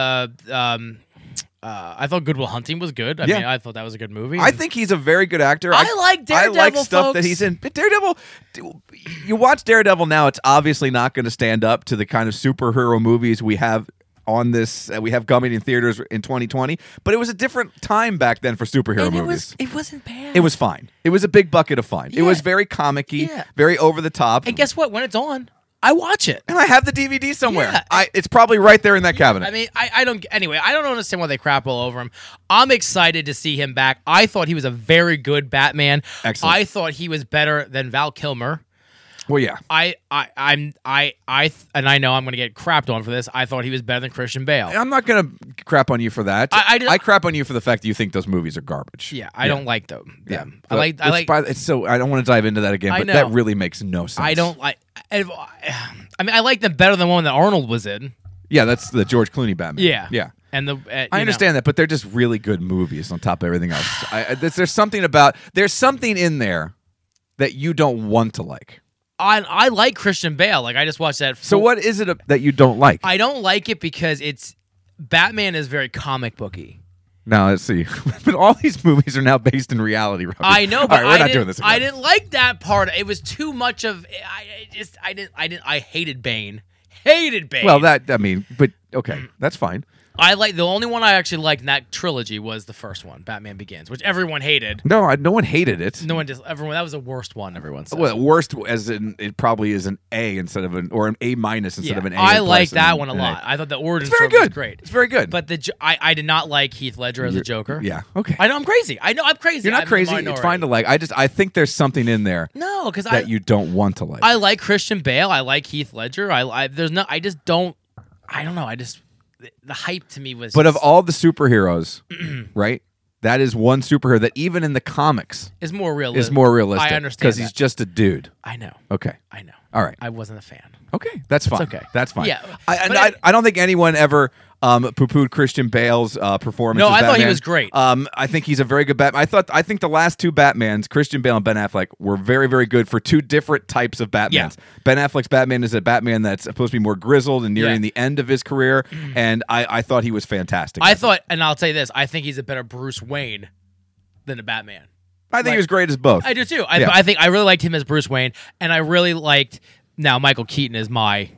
I thought Good Will Hunting was good. I mean, I thought that was a good movie. I think he's a very good actor. I like Daredevil. I like stuff folks. that he's in. But Daredevil, you watch Daredevil now, it's obviously not going to stand up to the kind of superhero movies we have on this. We have coming in theaters in 2020. But it was a different time back then for superhero movies. It wasn't bad. It was fine. It was a big bucket of fun. Yeah. It was very comic-y, very over the top. And guess what? When it's on, I watch it. And I have the DVD somewhere. Yeah. It's probably right there in that cabinet. I mean, I don't understand why they crap all over him. I'm excited to see him back. I thought he was a very good Batman. Excellent. I thought he was better than Val Kilmer. Well, yeah. And I know I'm going to get crapped on for this. I thought he was better than Christian Bale. I'm not going to crap on you for that. I crap on you for the fact that you think those movies are garbage. Yeah, I don't like them. Yeah. I like. It's so I don't want to dive into that again, but that really makes no sense. I don't like. I mean, I like them better than one that Arnold was in. Yeah, that's the George Clooney Batman. Yeah. And I understand that, but they're just really good movies on top of everything else. There's something in there that you don't want to like. I like Christian Bale. Like I just watched that. So what is it that you don't like? I don't like it because Batman is very comic booky. Now let's see. But all these movies are now based in reality. Robbie. I know, but we're not doing this again. I didn't like that part. It was too much of. I hated Bane. Hated Bane. Well, but okay, that's fine. The only one I actually liked in that trilogy was the first one, Batman Begins, which everyone hated. No, no one hated it. No one just everyone. That was the worst one. Everyone said. Well, worst as in it probably is an A instead of an A- instead of an A. I like that one a lot. I thought the origin story was great. It's very good. But I did not like Heath Ledger as a Joker. Yeah. Okay. I know I'm crazy. I'm crazy. You're not crazy. It's fine to like. I think there's something in there. No, because you don't want to like. I like Christian Bale. I like Heath Ledger. I just don't. I don't know. The hype to me was. But of all the superheroes, right? That is one superhero that even in the comics is more realistic. I understand because he's just a dude. I know. Okay. I know. All right. I wasn't a fan. Okay, that's fine. It's okay. That's fine. Yeah. I don't think anyone ever poo-pooed Christian Bale's performance. No, as I Batman. thought he was great. I think he's a very good Batman. I think the last two Batmans, Christian Bale and Ben Affleck, were very, very good for two different types of Batmans. Yeah. Ben Affleck's Batman is a Batman that's supposed to be more grizzled and nearing the end of his career, and I thought he was fantastic. And I'll tell you this, I think he's a better Bruce Wayne than a Batman. I think he was great as both. I do too. I think I really liked him as Bruce Wayne, and I really liked. Now Michael Keaton is my.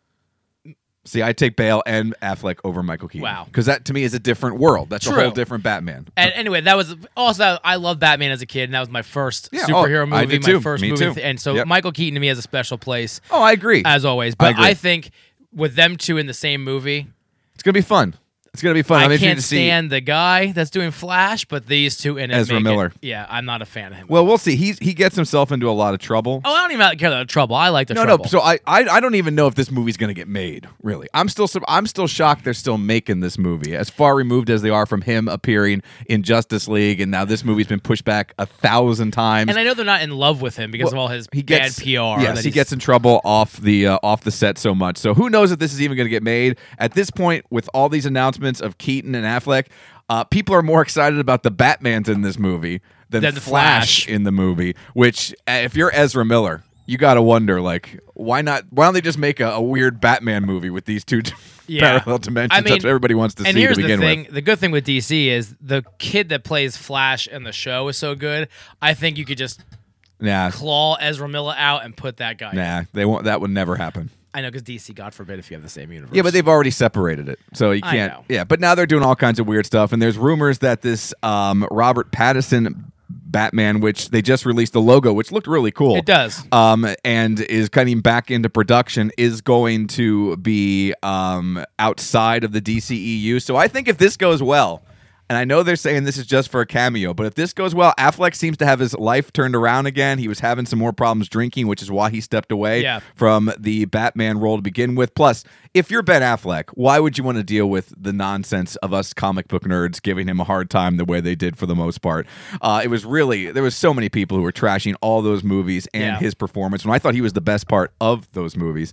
See, I take Bale and Affleck over Michael Keaton. Wow, because that to me is a different world. That's True. a whole different Batman. And anyway, that was also I loved Batman as a kid, and that was my first superhero movie. I did too. My first me movie, too. and so Michael Keaton to me has a special place. Oh, I agree. As always, but I think with them two in the same movie, it's gonna be fun. It's going to be fun. I can't stand the guy that's doing Flash, but these two in it Ezra Miller. Yeah, I'm not a fan of him. Well, we'll see. He gets himself into a lot of trouble. Oh, I don't even care about the trouble. I like the trouble. No. So I don't even know if this movie's going to get made. Really, I'm still shocked they're still making this movie. As far removed as they are from him appearing in Justice League, and now this movie's been pushed back 1,000 times. And I know they're not in love with him because of all his bad PR. Yes, he gets in trouble off the set so much. So who knows if this is even going to get made at this point with all these announcements of Keaton and Affleck. People are more excited about the Batmans in this movie than the Flash in the movie. Which, if you're Ezra Miller, you got to wonder, like, why don't they just make a weird Batman movie with these two parallel dimensions? That's what everybody wants to see to begin with. The good thing with DC is the kid that plays Flash in the show is so good. I think you could just claw Ezra Miller out and put that guy. Nah, they won't. That would never happen. I know, because DC, God forbid, if you have the same universe. Yeah, but they've already separated it, so you can't. Yeah, but now they're doing all kinds of weird stuff, and there's rumors that this Robert Pattinson Batman, which they just released the logo, which looked really cool. It does. And is coming back into production, is going to be outside of the DCEU. So I think if this goes well, and I know they're saying this is just for a cameo, but if this goes well, Affleck seems to have his life turned around again. He was having some more problems drinking, which is why he stepped away from the Batman role to begin with. Plus, if you're Ben Affleck, why would you want to deal with the nonsense of us comic book nerds giving him a hard time the way they did for the most part? There was so many people who were trashing all those movies and his performance, when I thought he was the best part of those movies.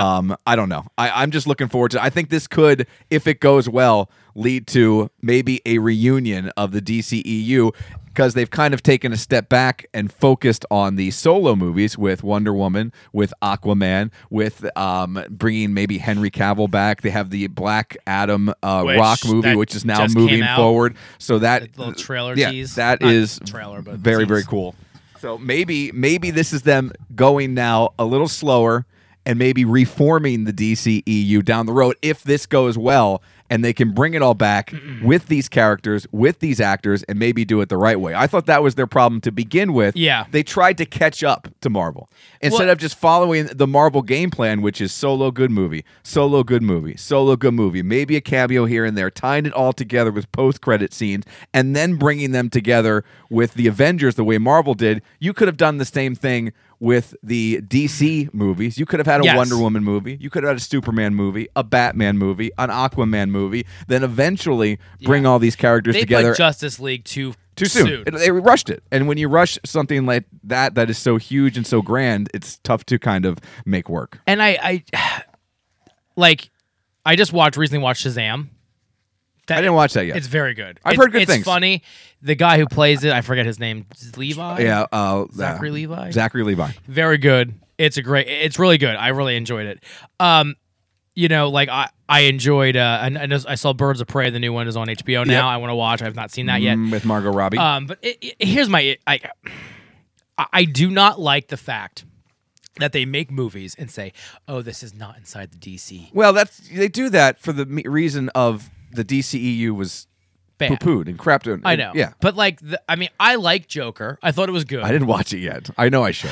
I don't know. I'm just looking forward to it. I think this could, if it goes well, lead to maybe a reunion of the DCEU, because they've kind of taken a step back and focused on the solo movies with Wonder Woman, with Aquaman, with bringing maybe Henry Cavill back. They have the Black Adam Rock movie, which is now moving forward. So that little trailer tease. That Not is trailer, but very, tease. very cool. So maybe this is them going now a little slower and maybe reforming the DCEU down the road if this goes well, and they can bring it all back with these characters, with these actors, and maybe do it the right way. I thought that was their problem to begin with. Yeah. They tried to catch up to Marvel. Instead of just following the Marvel game plan, which is solo good movie, solo good movie, solo good movie, maybe a cameo here and there, tying it all together with post-credit scenes, and then bringing them together with the Avengers the way Marvel did. You could have done the same thing with the DC movies. You could have had a Wonder Woman movie. You could have had a Superman movie, a Batman movie, an Aquaman movie. Then eventually bring all these characters together. They put Justice League too soon. They rushed it. And when you rush something like that is so huge and so grand, it's tough to kind of make work. And I recently watched Shazam. I didn't watch that yet. It's very good. I've heard good things. It's funny. The guy who plays it, I forget his name. Levi? Yeah. Zachary Levi? Zachary Levi. Very good. It's really good. I really enjoyed it. Like I enjoyed, I saw Birds of Prey. The new one is on HBO now. Yep. I want to watch. I have not seen that yet. With Margot Robbie. But here's I do not like the fact that they make movies and say, "Oh, this is not inside the DC." Well, they do that for the reason of the DCEU was bad, poo-pooed and crapped. I know, yeah. But I like Joker. I thought it was good. I didn't watch it yet. I know I should.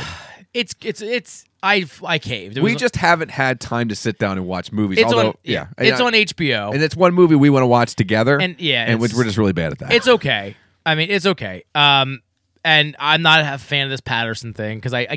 I caved. We just haven't had time to sit down and watch movies. It's on HBO, and it's one movie we want to watch together. And we're just really bad at that. It's okay. I mean, it's okay. And I'm not a fan of this Patterson thing because I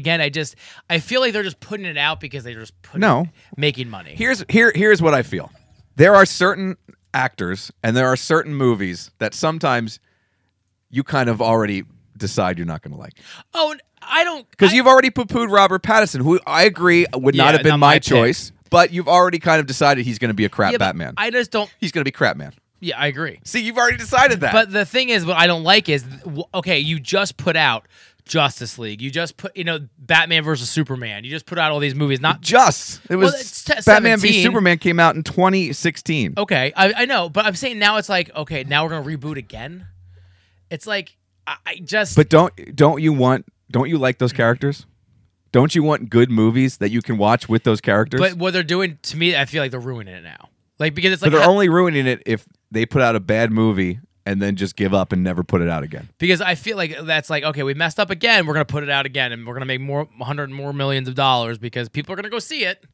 feel like they're just putting it out because they're just making money. Here's what I feel. There are certain actors and there are certain movies that sometimes you kind of already decide you're not going to like. Oh, I don't, because you've already poo-pooed Robert Pattinson, who I agree would not have been my choice, but you've already kind of decided he's going to be a crap Batman. I just don't. He's going to be crap man. Yeah, I agree. See, you've already decided that. But the thing is, what I don't like is, okay, you just put out Justice League. You just put, Batman versus Superman. You just put out all these movies. It was Batman v Superman came out in 2016. Okay, I know, but I'm saying now it's like, okay, now we're gonna reboot again. It's like I just. But don't you like those characters? Don't you want good movies that you can watch with those characters? But what they're doing to me, I feel like they're ruining it now. Because it's like they're only ruining it if they put out a bad movie and then just give up and never put it out again. Because I feel like that's like, okay, we messed up again. We're gonna put it out again, and we're gonna make $100 more millions because people are gonna go see it.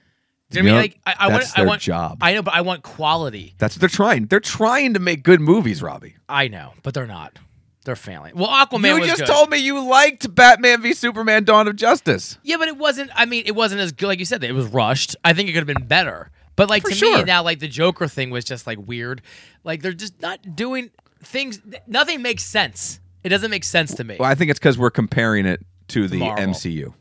Do you know what I mean? That's their job. I know, but I want quality. That's what they're trying. They're trying to make good movies, Robbie. I know, but they're not. They're failing. Well, Aquaman was good. You just told me you liked Batman v Superman: Dawn of Justice. Yeah, but it wasn't. I mean, it wasn't as good. Like you said, it was rushed. I think it could have been better. But me now, the Joker thing was just weird. They're just not doing things. Nothing makes sense. It doesn't make sense to me. Well, I think it's because we're comparing it to the Marvel. MCU.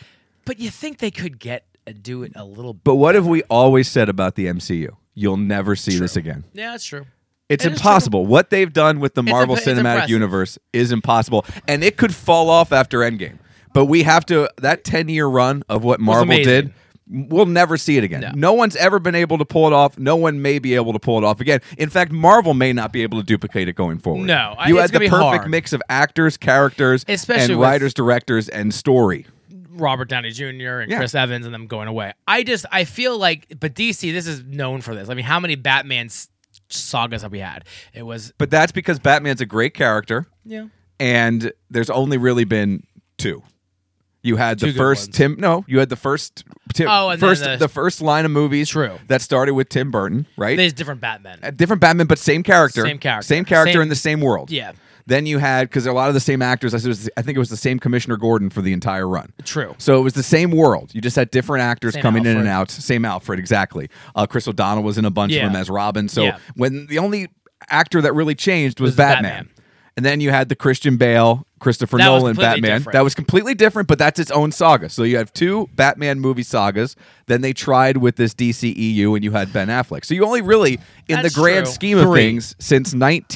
But you think they could do it a little bit. But what have we always said about the MCU? You'll never see this again. Yeah, that's true. It's impossible. What they've done with the Marvel Cinematic Universe is impossible. And it could fall off after Endgame. But we have to, that 10-year run of what Marvel did, we'll never see it again. No one's ever been able to pull it off. No one may be able to pull it off again. In fact, Marvel may not be able to duplicate it going forward. No, you had the perfect mix of actors, characters, especially and writers, directors, and story. Robert Downey Jr. and Chris Evans and them going away. I feel like, but DC, this is known for this. I mean, how many Batman sagas have we had? But that's because Batman's a great character. Yeah. And there's only really been two. You had the first Tim. No, you had the first Tim. Oh, and the first line of movies. True. That started with Tim Burton, right? There's different Batman. Different Batman, but same character. Same character in the same world. Yeah. Then you had, because a lot of the same actors, I think it was the same Commissioner Gordon for the entire run. True. So it was the same world. You just had different actors coming in and out. Same Alfred, exactly. Chris O'Donnell was in a bunch of them as Robin. So when the only actor that really changed was Batman. And then you had the Christian Bale, Christopher Nolan Batman. That was completely different, but that's its own saga. So you have two Batman movie sagas. Then they tried with this DCEU, and you had Ben Affleck. So you only really, in the grand scheme of things, since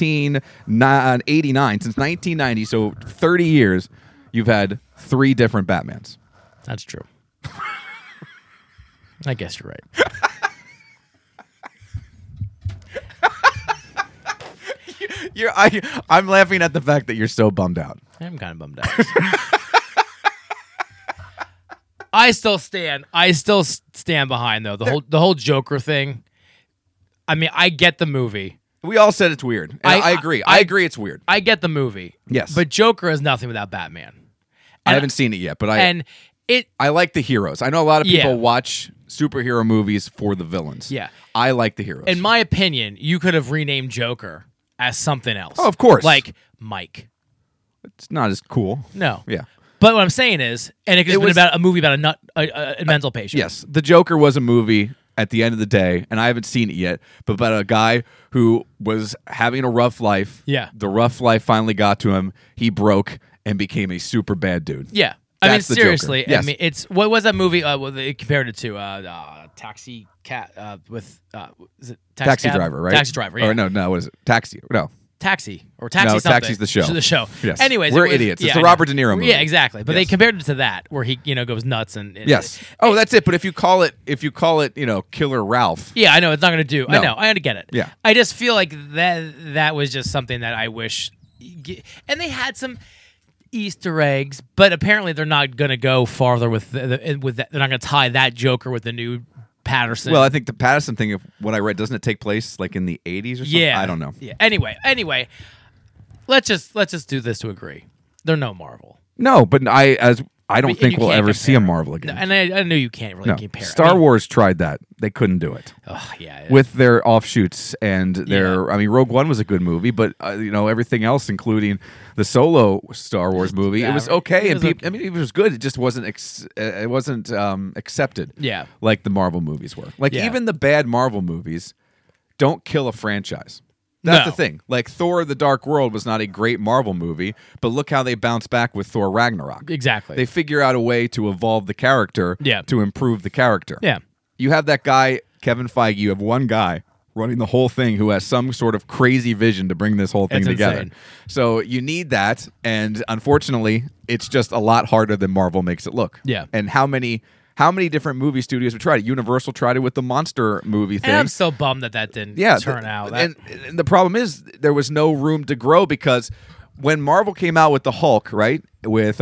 1989, since 1990, so 30 years, you've had 3 different Batmans. That's true. I guess you're right. I'm laughing at the fact that you're so bummed out. I'm kind of bummed out. I still stand behind though the whole Joker thing. I mean, I get the movie. We all said it's weird. I agree. I agree it's weird. I get the movie. Yes. But Joker is nothing without Batman. I haven't seen it yet, but I like the heroes. I know a lot of people watch superhero movies for the villains. Yeah. I like the heroes. In my opinion, you could have renamed Joker as something else. Oh, of course. Like Mike. It's not as cool. No. Yeah. But what I'm saying is, and it could have been about a movie about a mental patient. Yes. The Joker was a movie at the end of the day, and I haven't seen it yet, but about a guy who was having a rough life. Yeah. The rough life finally got to him. He broke and became a super bad dude. Yeah. I mean, That's the seriously. Joker. Yes. I mean, it's what was that movie? They compared it to Taxi Cat with is it Taxi Cab? Driver, right? Taxi Driver. Yeah. Or no, what is it? Taxi. No. Taxi or Taxi No, something. Taxi's the show. The show. Yes. Anyways, We're it was, idiots. It's yeah, the I know. Robert De Niro movie. Yeah, exactly. But they Yes. compared it to that, where he goes nuts and Yes. Oh, that's it. But if you call it, Killer Ralph. Yeah, I know it's not going to do. No. I know. I get it. Yeah. I just feel like that was just something that I wish. And they had some Easter eggs, but apparently they're not going to go farther with with that. They're not going to tie that Joker with the new Patterson. Well, I think the Patterson thing, of what I read, doesn't it take place like in the 80s or something? yeah, I don't know. Yeah. Anyway, let's just do this to agree. They're no Marvel. No, but I don't And think you we'll can't ever see a compare. Marvel again. No, and I know you can't really No. compare. Star Wars tried that. They couldn't do it. Oh yeah. With their offshoots and their, Yeah. I mean, Rogue One was a good movie, but everything else, including the solo Star Wars movie, it was okay, it and was people, I mean, it was good. It just wasn't accepted. Yeah. Like the Marvel movies were. Like Yeah. even the bad Marvel movies don't kill a franchise. That's No. the thing. Like Thor: The Dark World was not a great Marvel movie, but look how they bounce back with Thor: Ragnarok. Exactly. They figure out a way to evolve the character, Yeah. to improve the character. Yeah. You have that guy, Kevin Feige, you have one guy running the whole thing who has some sort of crazy vision to bring this whole thing It's together. insane. So you need that, and unfortunately, it's just a lot harder than Marvel makes it look. Yeah. And how many different movie studios have tried it? Universal tried it with the monster movie thing. And I'm so bummed that didn't turn out. And the problem is there was no room to grow because when Marvel came out with the Hulk, right, with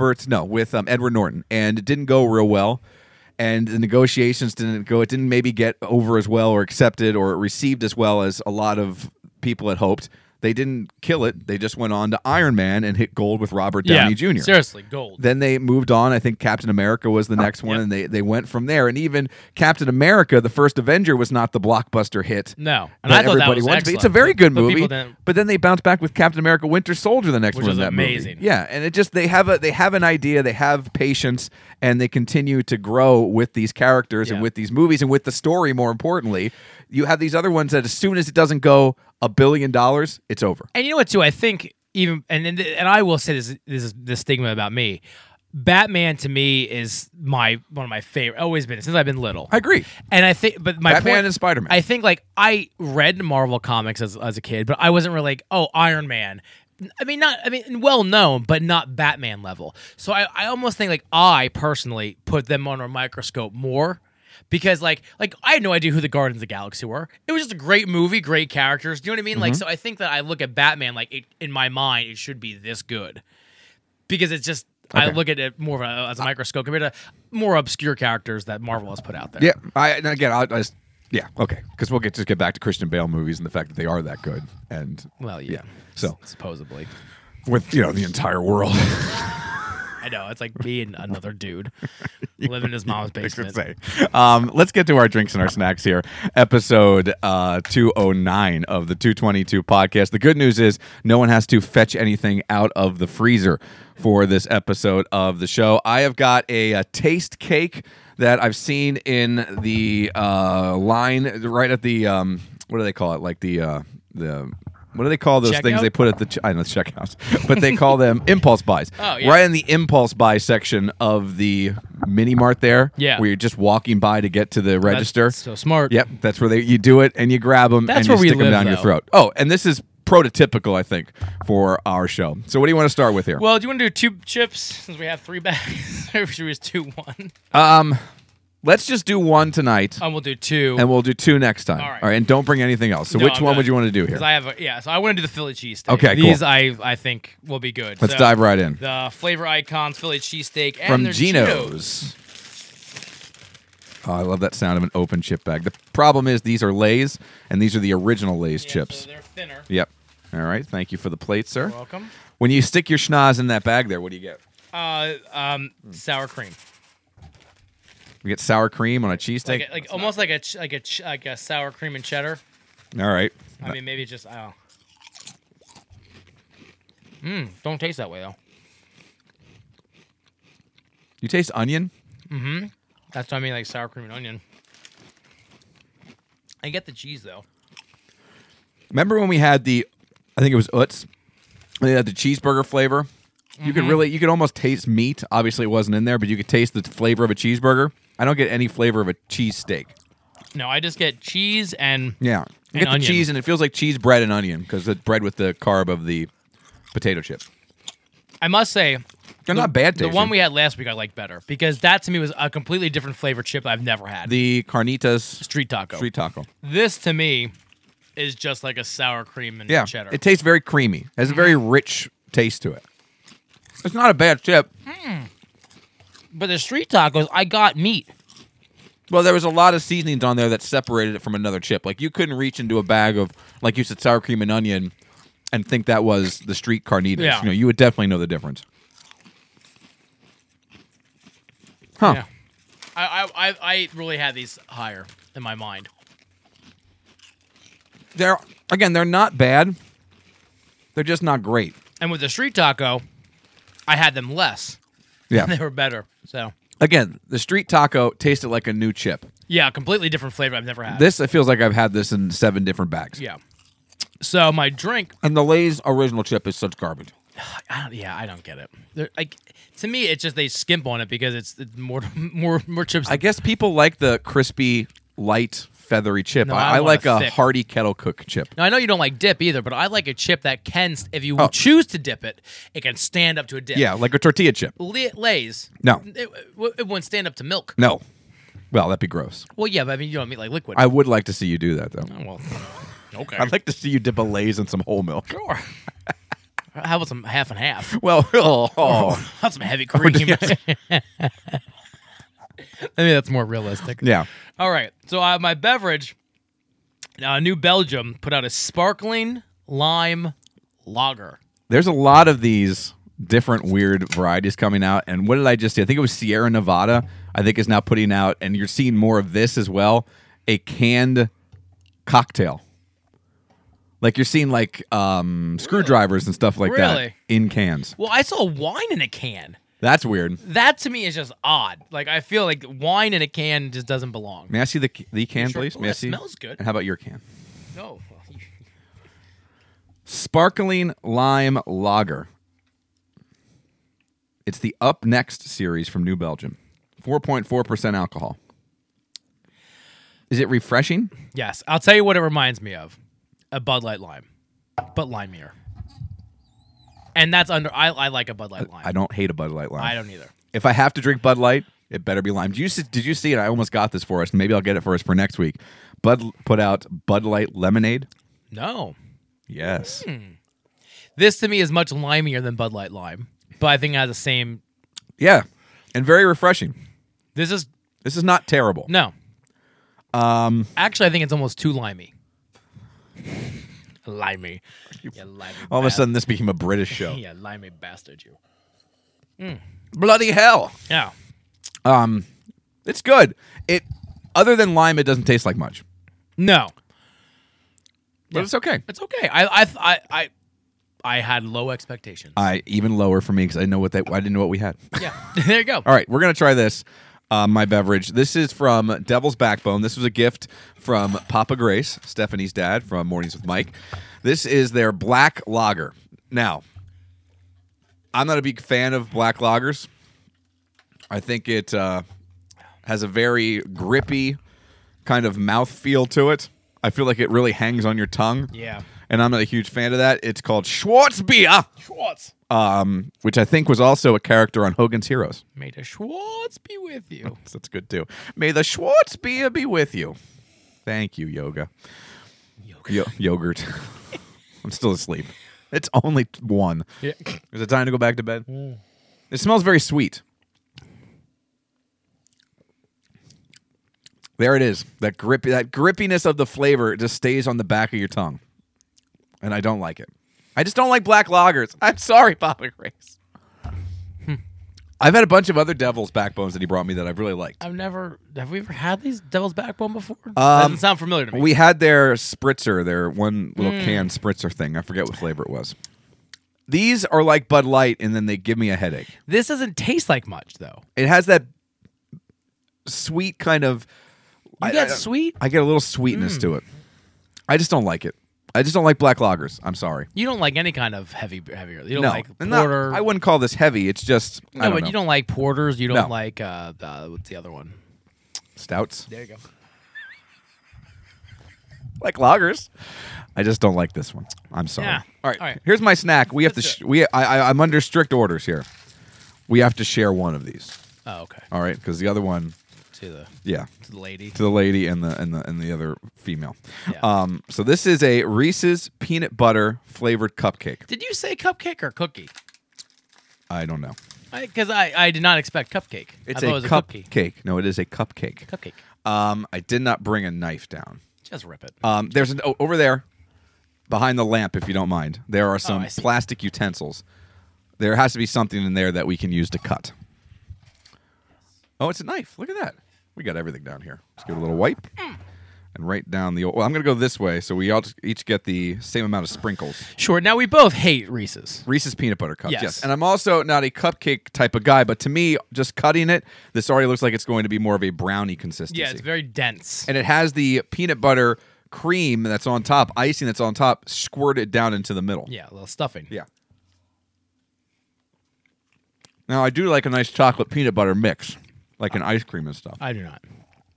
Edward Norton, and it didn't go real well, and the negotiations didn't go. It didn't maybe get over as well or accepted or received as well as a lot of people had hoped. They didn't kill it. They just went on to Iron Man and hit gold with Robert Downey Jr. Seriously, gold. Then they moved on. I think Captain America was the next one, and they went from there. And even Captain America, the first Avenger, was not the blockbuster hit. No. And I thought that everybody was wanted to be. excellent, It's a very good but movie. people didn't- But then they bounced back with Captain America: Winter Soldier, the next Which one was in that amazing. movie. Yeah, and it just they have an idea, they have patience, and they continue to grow with these characters and Yeah. with these movies and with the story. More importantly, you have these other ones that as soon as it doesn't go $1 billion, it's over. And you know what, too? I think even and I will say this is the stigma about me. Batman to me is one of my favorite. Always been since I've been little. I agree. And I think, but my Batman point, and Spider-Man. I think like I read Marvel comics as a kid, but I wasn't really like, oh, Iron Man. I mean, well known, but not Batman level. So I almost think like I personally put them under a microscope more. Because like I had no idea who the Guardians of the Galaxy were. It was just a great movie, great characters. Do you know what I mean? Like, so I think that I look at Batman like in my mind, it should be this good, because it's just I look at it more of as a microscope compared to more obscure characters that Marvel has put out there. Yeah, okay. Because we'll just get back to Christian Bale movies and the fact that they are that good. And Well, yeah. So supposedly, with the entire world. I know it's like me and another dude living in his mom's basement. Let's get to our drinks and our snacks here. Episode 209 of the 222 podcast. The good news is no one has to fetch anything out of the freezer for this episode of the show. I have got a taste cake that I've seen in the line right at the what do they call it? Like the what do they call those things Checkout? they put at the I know it's checkouts, but they call them impulse buys. Oh, yeah. Right in the impulse buy section of the mini mart there, Yeah. where you're just walking by to get to the register. That's so smart. Yep, that's where you do it and you grab them That's and you where we stick them live, down your though. throat. Oh, and this is prototypical, I think, for our show. So what do you want to start with here? Well, do you want to do 2 chips since we have 3 bags? Or should we just do 1? Let's just do one tonight, We'll do 2. and we'll do 2 next time. All right. And don't bring anything else. So No, which I'm one good. would you want to do here? Because I have so I want to do the Philly cheesesteak. Okay, cool. These I think will be good. Let's So, dive right in. The Flavor Icons Philly cheesesteak and From their Geno's. Oh, I love that sound of an open chip bag. The problem is these are Lay's, and these are the original Lay's Yeah, chips. So they're thinner. Yep. All right. Thank you for the plate, sir. You're welcome. When you stick your schnoz in that bag there, what do you get? Sour cream. We get sour cream on a cheesesteak. Like almost like a sour cream and cheddar. All right. I mean, maybe just don't taste that way though. You taste onion? That's what I mean, like sour cream and onion. I get the cheese though. Remember when we had I think it was Utz? They had the cheeseburger flavor You could almost taste meat. Obviously, it wasn't in there, but you could taste the flavor of a cheeseburger. I don't get any flavor of a cheese steak. No, I just get cheese and You get the cheese, and it feels like cheese, bread, and onion because it's bread with the carb of the potato chip. I must say, they're not bad tasting. The one we had last week I liked better because that to me was a completely different flavor chip I've never had. The Carnitas Street Taco. This to me is just like a sour cream and cheddar. It tastes very creamy. It has a very rich taste to it. It's not a bad chip. But the Street Tacos, I got meat. Well, there was a lot of seasonings on there that separated it from another chip. Like, you couldn't reach into a bag of, like you said, sour cream and onion and think that was the Street Carnitas. Yeah. You know, you would definitely know the difference. Huh. Yeah. I really had these higher in my mind. They're not bad. They're just not great. And with the Street Taco, I had them less. Yeah. And they were better. So again, the Street Taco tasted like a new chip. Yeah, completely different flavor I've never had. This, it feels like I've had this in 7 different bags. Yeah. So my drink, and the Lay's original chip is such garbage. I don't get it. Like, to me, it's just they skimp on it because it's more chips. I guess people like the crispy, light, feathery chip. No, I like a thick. hearty kettle cook chip. Now, I know you don't like dip either, but I like a chip that can, if you choose to dip it, it can stand up to a dip. Yeah, like a tortilla chip. Lay's. No. It wouldn't stand up to milk. No. Well, that'd be gross. Well, yeah, but I mean, you don't mean like liquid. I would like to see you do that, though. Oh, well, okay. I'd like to see you dip a Lay's in some whole milk. Sure. How about some half and half? Well, That's some heavy cream. Maybe that's more realistic. Yeah. All right. So my beverage, New Belgium put out a sparkling lime lager. There's a lot of these different weird varieties coming out. And what did I just see? I think it was Sierra Nevada, I think, is now putting out, and you're seeing more of this as well, a canned cocktail. Like, you're seeing, like, screwdrivers and stuff like that in cans. Well, I saw wine in a can. That's weird. That, to me, is just odd. Like, I feel like wine in a can just doesn't belong. May I see the can, please? May I It see? smells good. And how about your can? No. Sparkling Lime Lager. It's the Up Next series from New Belgium. 4.4% alcohol. Is it refreshing? Yes. I'll tell you what it reminds me of. A Bud Light Lime. But limier. And that's I like a Bud Light Lime. I don't hate a Bud Light Lime. I don't either. If I have to drink Bud Light, it better be lime. Did you see it? I almost got this for us. Maybe I'll get it for us for next week. Bud put out Bud Light Lemonade. No. Yes. This to me is much limier than Bud Light Lime, but I think it has the same. Yeah, and very refreshing. This is not terrible. No. Actually, I think it's almost too limey. Limey. Yeah, limey. All of a sudden, this became a British show. Yeah, limey bastard, you. Bloody hell. Yeah. It's good. Other than lime, it doesn't taste like much. No. But it's okay. It's okay. I had low expectations. Even lower for me because I didn't know what we had. Yeah. There you go. All right, we're gonna try this. My beverage. This is from Devil's Backbone. This was a gift from Papa Grace, Stephanie's dad, from Mornings with Mike. This is their black lager. Now, I'm not a big fan of black lagers. I think it has a very grippy kind of mouthfeel to it. I feel like it really hangs on your tongue. Yeah. And I'm not a huge fan of that. It's called Schwarzbier. Schwartz. Which I think was also a character on Hogan's Heroes. May the Schwartz be with you. That's good, too. May the Schwarzbier be with you. Thank you, Yoga. Yogurt. I'm still asleep. It's only 1. Yeah. Is it time to go back to bed? It smells very sweet. There it is. That grippiness of the flavor just stays on the back of your tongue. And I don't like it. I just don't like black lagers. I'm sorry, Papa Grace. I've had a bunch of other Devil's Backbones that he brought me that I've really liked. Have we ever had these Devil's Backbone before? Doesn't sound familiar to me. We had their spritzer, their one little can spritzer thing. I forget what flavor it was. These are like Bud Light, and then they give me a headache. This doesn't taste like much, though. It has that sweet kind of... You get sweet? I get a little sweetness to it. I just don't like it. I just don't like black lagers. I'm sorry. You don't like any kind of heavier. You don't No, like and not- porter. I wouldn't call this heavy. It's just I No, don't but know. you don't like porters. You don't No. like what's the other one? Stouts. There you go. Like lagers. I just don't like this one. I'm sorry. Yeah. All right. All right. Here's my snack. We have Let's to. I'm under strict orders here. We have to share one of these. Oh, okay. All right, because the other one, To the lady. to the lady and the other female. Yeah. So this is a Reese's peanut butter flavored cupcake. Did you say cupcake or cookie? I don't know. Because I did not expect cupcake. It's I thought it was a cookie. cupcake. No, it is a cupcake. Cupcake. I did not bring a knife down. Just rip it. There's over there, behind the lamp, if you don't mind. There are some I see. plastic utensils. There has to be something in there that we can use to cut. Oh, it's a knife. Look at that. We got everything down here. Let's give it a little wipe. And right down the... Well, I'm going to go this way, so we all each get the same amount of sprinkles. Sure. Now, we both hate Reese's. Reese's peanut butter cups, Yes. And I'm also not a cupcake type of guy, but to me, just cutting it, this already looks like it's going to be more of a brownie consistency. Yeah, it's very dense. And it has the peanut butter cream that's on top, icing that's on top, squirted down into the middle. Yeah, a little stuffing. Yeah. Now, I do like a nice chocolate peanut butter mix, like an ice cream and stuff. I do not.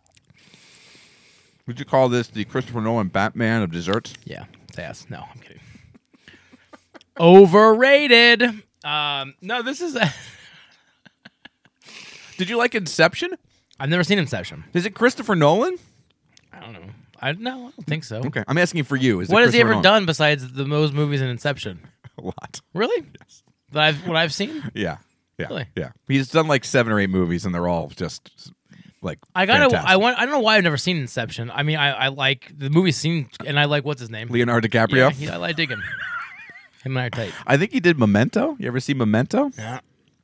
Would you call this the Christopher Nolan Batman of desserts? Yeah. Yes. No, I'm kidding. Overrated. No, this is... Did you like Inception? I've never seen Inception. Is it Christopher Nolan? I don't know. I don't think so. Okay, I'm asking for you. Is What it has he Christopher ever Nolan? done besides those movies in Inception? A lot. Really? Yes. What I've seen? Yeah. Yeah. Really? Yeah. He's done like 7 or 8 movies, and they're all just like I fantastic. don't know why I've never seen Inception. I mean, I like the movie scene, and I like what's his name? Leonardo DiCaprio. Yeah, I dig him. Him and I are tight. I think he did Memento. You ever see Memento? Yeah.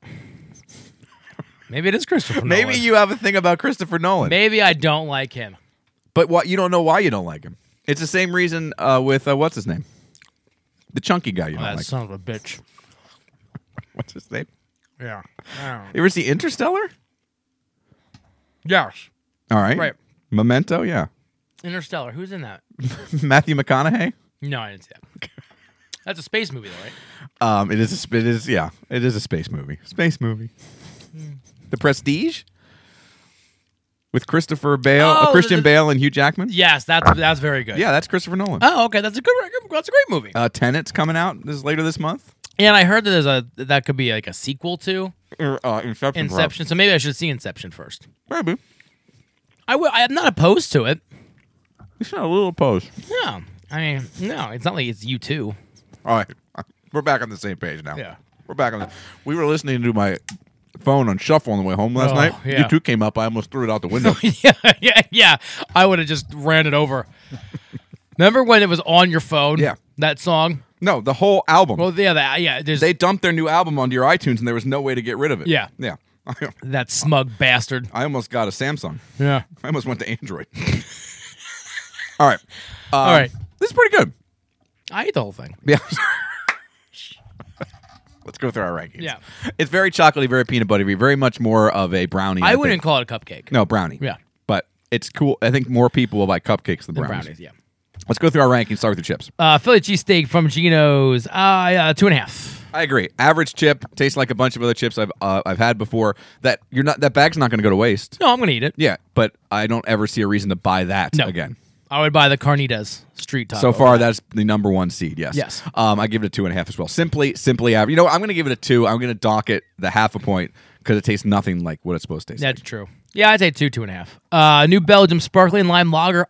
Maybe it is Christopher Nolan. Maybe you have a thing about Christopher Nolan. Maybe I don't like him. But what you don't know why you don't like him. It's the same reason with what's his name? The chunky guy you don't That like. son of a bitch. What's his name? Yeah. You ever see Interstellar? Yes. All right. Right. Memento, yeah. Interstellar. Who's in that? Matthew McConaughey? No, I didn't see that. That's a space movie, though, right? It is a space movie. Space movie. The Prestige? With Christopher Bale, Oh, Christian Bale and Hugh Jackman? Yes, that's very good. Yeah, that's Christopher Nolan. Oh, okay. That's a great movie. Tenet's coming out later this month. And I heard that that could be like a sequel to Inception. So maybe I should see Inception first. Maybe. I'm not opposed to it. It's not a little opposed. No, I mean, no, it's not like it's you too. All right. We're back on the same page now. Yeah. We're back on the... We were listening to my phone on shuffle on the way home last Oh, night. yeah. You two came up. I almost threw it out the window. yeah. I would have just ran it over. Remember when it was on your phone? Yeah. That song? No, the whole album. Well, yeah. They dumped their new album onto your iTunes, and there was no way to get rid of it. Yeah. Yeah. That smug bastard. I almost got a Samsung. Yeah. I almost went to Android. All right. All right. This is pretty good. I ate the whole thing. Yeah. Let's go through our rankings. Yeah. It's very chocolatey, very peanut buttery, very much more of a brownie. I wouldn't think. call it a cupcake. No, brownie. Yeah. But it's cool. I think more people will buy cupcakes than The brownies. brownies, yeah. Let's go through our rankings. Start with the chips. Philly cheesesteak from Geno's, 2.5. I agree. Average chip tastes like a bunch of other chips I've had before. That bag's not going to go to waste. No, I'm gonna eat it. Yeah, but I don't ever see a reason to buy that No. again. I would buy the Carnitas street taco. So far, that's the number 1 seed. Yes. Yes. I give it a 2.5 as well. Simply average. You know, I'm going to give it a 2. I'm going to dock it the half a point because it tastes nothing like what it's supposed to taste. That's true. Yeah, I'd say 2.5. New Belgium sparkling lime lager,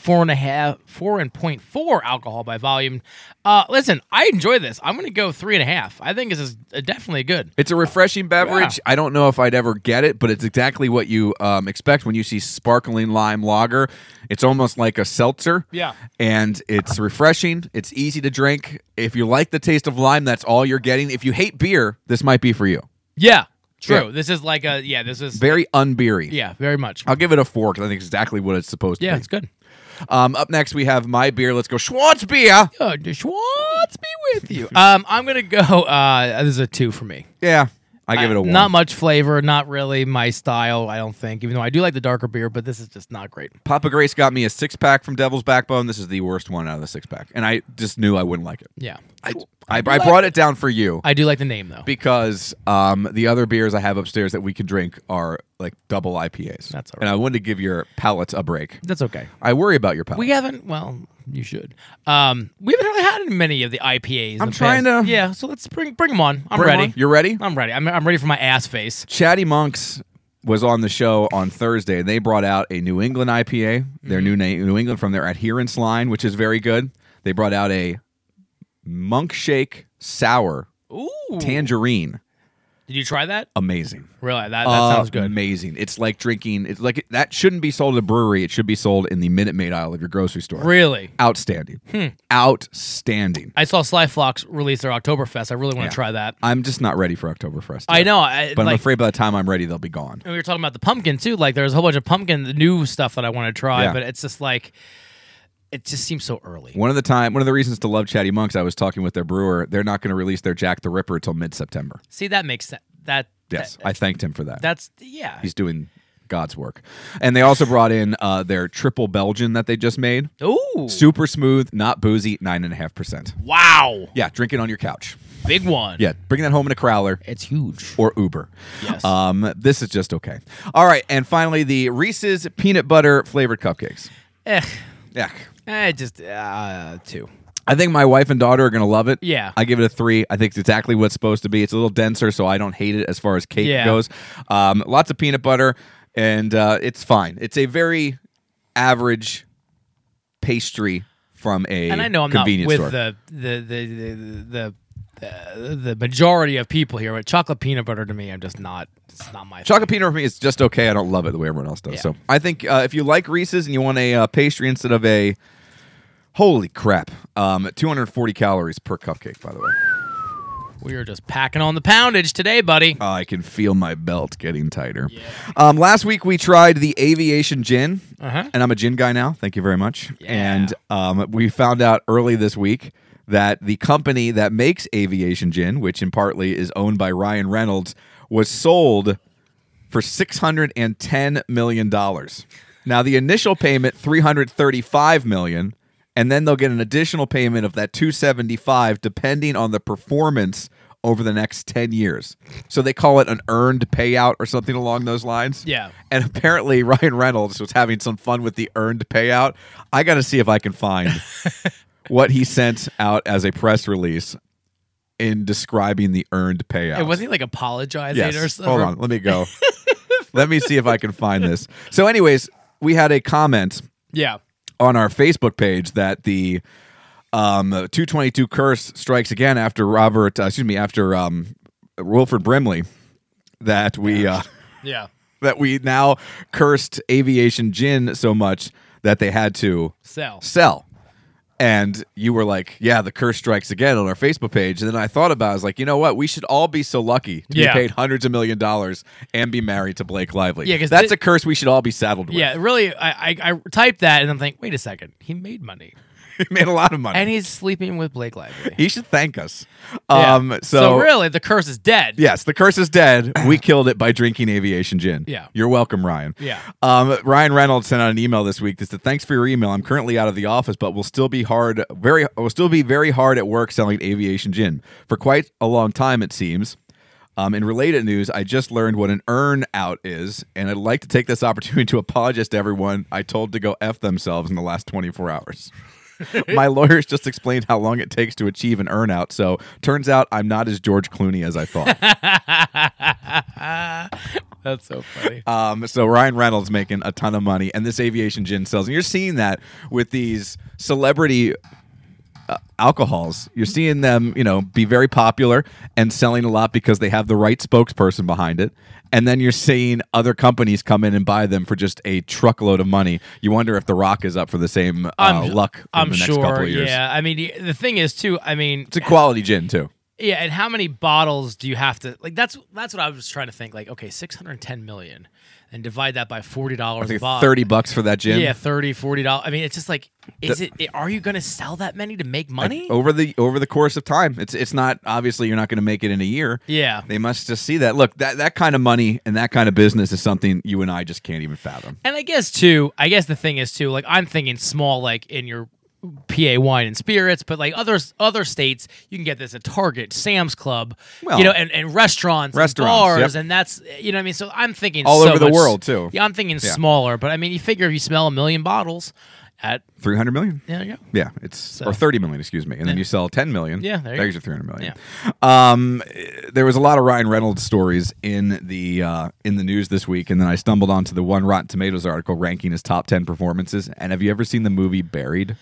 4.4 alcohol by volume. Listen, I enjoy this. I'm going to go 3.5. I think this is definitely good. It's a refreshing beverage. Yeah. I don't know if I'd ever get it, but it's exactly what you expect when you see sparkling lime lager. It's almost like a seltzer. Yeah. And it's refreshing. It's easy to drink. If you like the taste of lime, that's all you're getting. If you hate beer, this might be for you. Yeah, true. Yeah. This is like this is Very unbeery. yeah, very much. I'll give it a 4 because I think it's exactly what it's supposed to Yeah, be. it's good. Up next, we have my beer. Let's go Schwartz beer. Schwartz be with you. I'm gonna go. This is a 2 for me. Yeah. I give it a 1. Not much flavor, not really my style, I don't think, even though I do like the darker beer, but this is just not great. Papa Grace got me a 6-pack from Devil's Backbone. This is the worst one out of the 6-pack. And I just knew I wouldn't like it. Yeah. I brought it down for you. I do like the name, though. Because the other beers I have upstairs that we can drink are like double IPAs. That's all right. And I wanted to give your palates a break. That's okay. I worry about your palate. We haven't, well, you should. We haven't really had many of the IPAs. In I'm the trying past. to- Yeah, so let's bring them on. I'm Bring 'em ready. on? You're ready? I'm ready. I'm ready for my ass face. Chatty Monks was on the show on Thursday. They brought out a New England IPA, their new name, New England from their Adherence line, which is very good. They brought out a Monk Shake Sour Ooh. Tangerine. Did you try that? Amazing. Really? That sounds good. Amazing. It's like drinking. It's like that shouldn't be sold at a brewery. It should be sold in the Minute Maid aisle of your grocery store. Really? Outstanding. Outstanding. I saw Sly Fox release their Oktoberfest. I really want to try that. I'm just not ready for Oktoberfest. I yet. know. But I'm afraid by the time I'm ready, they'll be gone. And we were talking about the pumpkin too. Like there's a whole bunch of pumpkin new stuff that I want to try, Yeah. but it's just like it just seems so early. One of the reasons to love Chatty Monks, I was talking with their brewer. They're not going to release their Jack the Ripper until mid-September. See, that makes sense. Yes, I thanked him for that. That's yeah. He's doing God's work. And they also brought in their Triple Belgian that they just made. Ooh. Super smooth, not boozy, 9.5%. Wow. Yeah, drink it on your couch. Big one. Yeah, bring that home in a crowler. It's huge. Or Uber. Yes. This is just okay. All right, and finally, the Reese's peanut butter flavored cupcakes. Yeah. Just 2. I think my wife and daughter are going to love it. Yeah. I give it a 3. I think it's exactly what it's supposed to be. It's a little denser, so I don't hate it as far as cake Yeah. goes. Lots of peanut butter, and it's fine. It's a very average pastry from a And I know I'm not convenience with store. the majority of people here, but chocolate peanut butter to me, I'm just not. It's not my Chocolate peanut butter for me is just okay. I don't love it the way everyone else does. Yeah. So I think if you like Reese's and you want a pastry instead of a holy crap, 240 calories per cupcake, by the way. We are just packing on the poundage today, buddy. I can feel my belt getting tighter. Yeah. Last week we tried the Aviation Gin, and I'm a gin guy now. Thank you very much. Yeah. And we found out early this week that the company that makes Aviation Gin, which in partly is owned by Ryan Reynolds, was sold for $610 million. Now, the initial payment, $335 million, and then they'll get an additional payment of that $275 depending on the performance over the next 10 years. So they call it an earned payout or something along those lines. Yeah. And apparently Ryan Reynolds was having some fun with the earned payout. I got to see if I can find what he sent out as a press release in describing the earned payout. It wasn't he like apologizing Yes. or something. Hold on. Let me go. Let me see if I can find this. So anyways, we had a comment Yeah. on our Facebook page that the 222 curse strikes again after Wilford Brimley, that we Yeah. that we now cursed Aviation Gin so much that they had to sell. And you were like, yeah, the curse strikes again on our Facebook page. And then I thought about it. I was like, you know what? We should all be so lucky to be paid hundreds of $1 millions and be married to Blake Lively. Yeah, 'cause that's a curse we should all be saddled with. Yeah, really, I typed that and I'm like, wait a second. He made money. He made a lot of money. And he's sleeping with Blake Lively. He should thank us. Yeah. So So really, the curse is dead. yes, the curse is dead. We killed it by drinking Aviation Gin. Yeah. You're welcome, Ryan. Yeah. Ryan Reynolds sent out an email this week that said, "Thanks for your email. I'm currently out of the office, but will still be very hard at work selling Aviation Gin for quite a long time, it seems." In related news, I just learned what an earn out is, and I'd like to take this opportunity to apologize to everyone I told to go F themselves in the last 24 hours. My lawyers just explained how long it takes to achieve an earn out, so turns out I'm not as George Clooney as I thought. That's so funny. So Ryan Reynolds making a ton of money, and this Aviation Gin sells. And you're seeing that with these celebrity alcohols. You're seeing them, be very popular and selling a lot because they have the right spokesperson behind it. And then you're seeing other companies come in and buy them for just a truckload of money. You wonder if The Rock is up for the same luck in the next couple of years. Yeah. I mean, the thing is, too, It's a quality gin, too. Yeah, and how many bottles do you have to like? That's what I was trying to think. Like, okay, 610 million, and divide that by $40 a bottle. $30 for that gin. Yeah, $30, $40. I mean, it's just like, are you going to sell that many to make money? Over the course of time. It's not, obviously you're not going to make it in a year. Yeah. They must just see that. Look, that kind of money and that kind of business is something you and I just can't even fathom. And I guess the thing is too, like I'm thinking small, like in your PA Wine and Spirits, but like other states, you can get this at Target, Sam's Club, and restaurants, and bars, and that's what I mean. So I'm thinking all over the world too. Yeah, I'm thinking smaller, but I mean, you figure if you smell 1 million bottles at 300 million. There you go. Yeah, or 30 million, excuse me, and then you sell 10 million. Yeah, there's your 300 million. Yeah. There was a lot of Ryan Reynolds stories in the news this week, and then I stumbled onto the one Rotten Tomatoes article ranking his top 10 performances. And have you ever seen the movie Buried?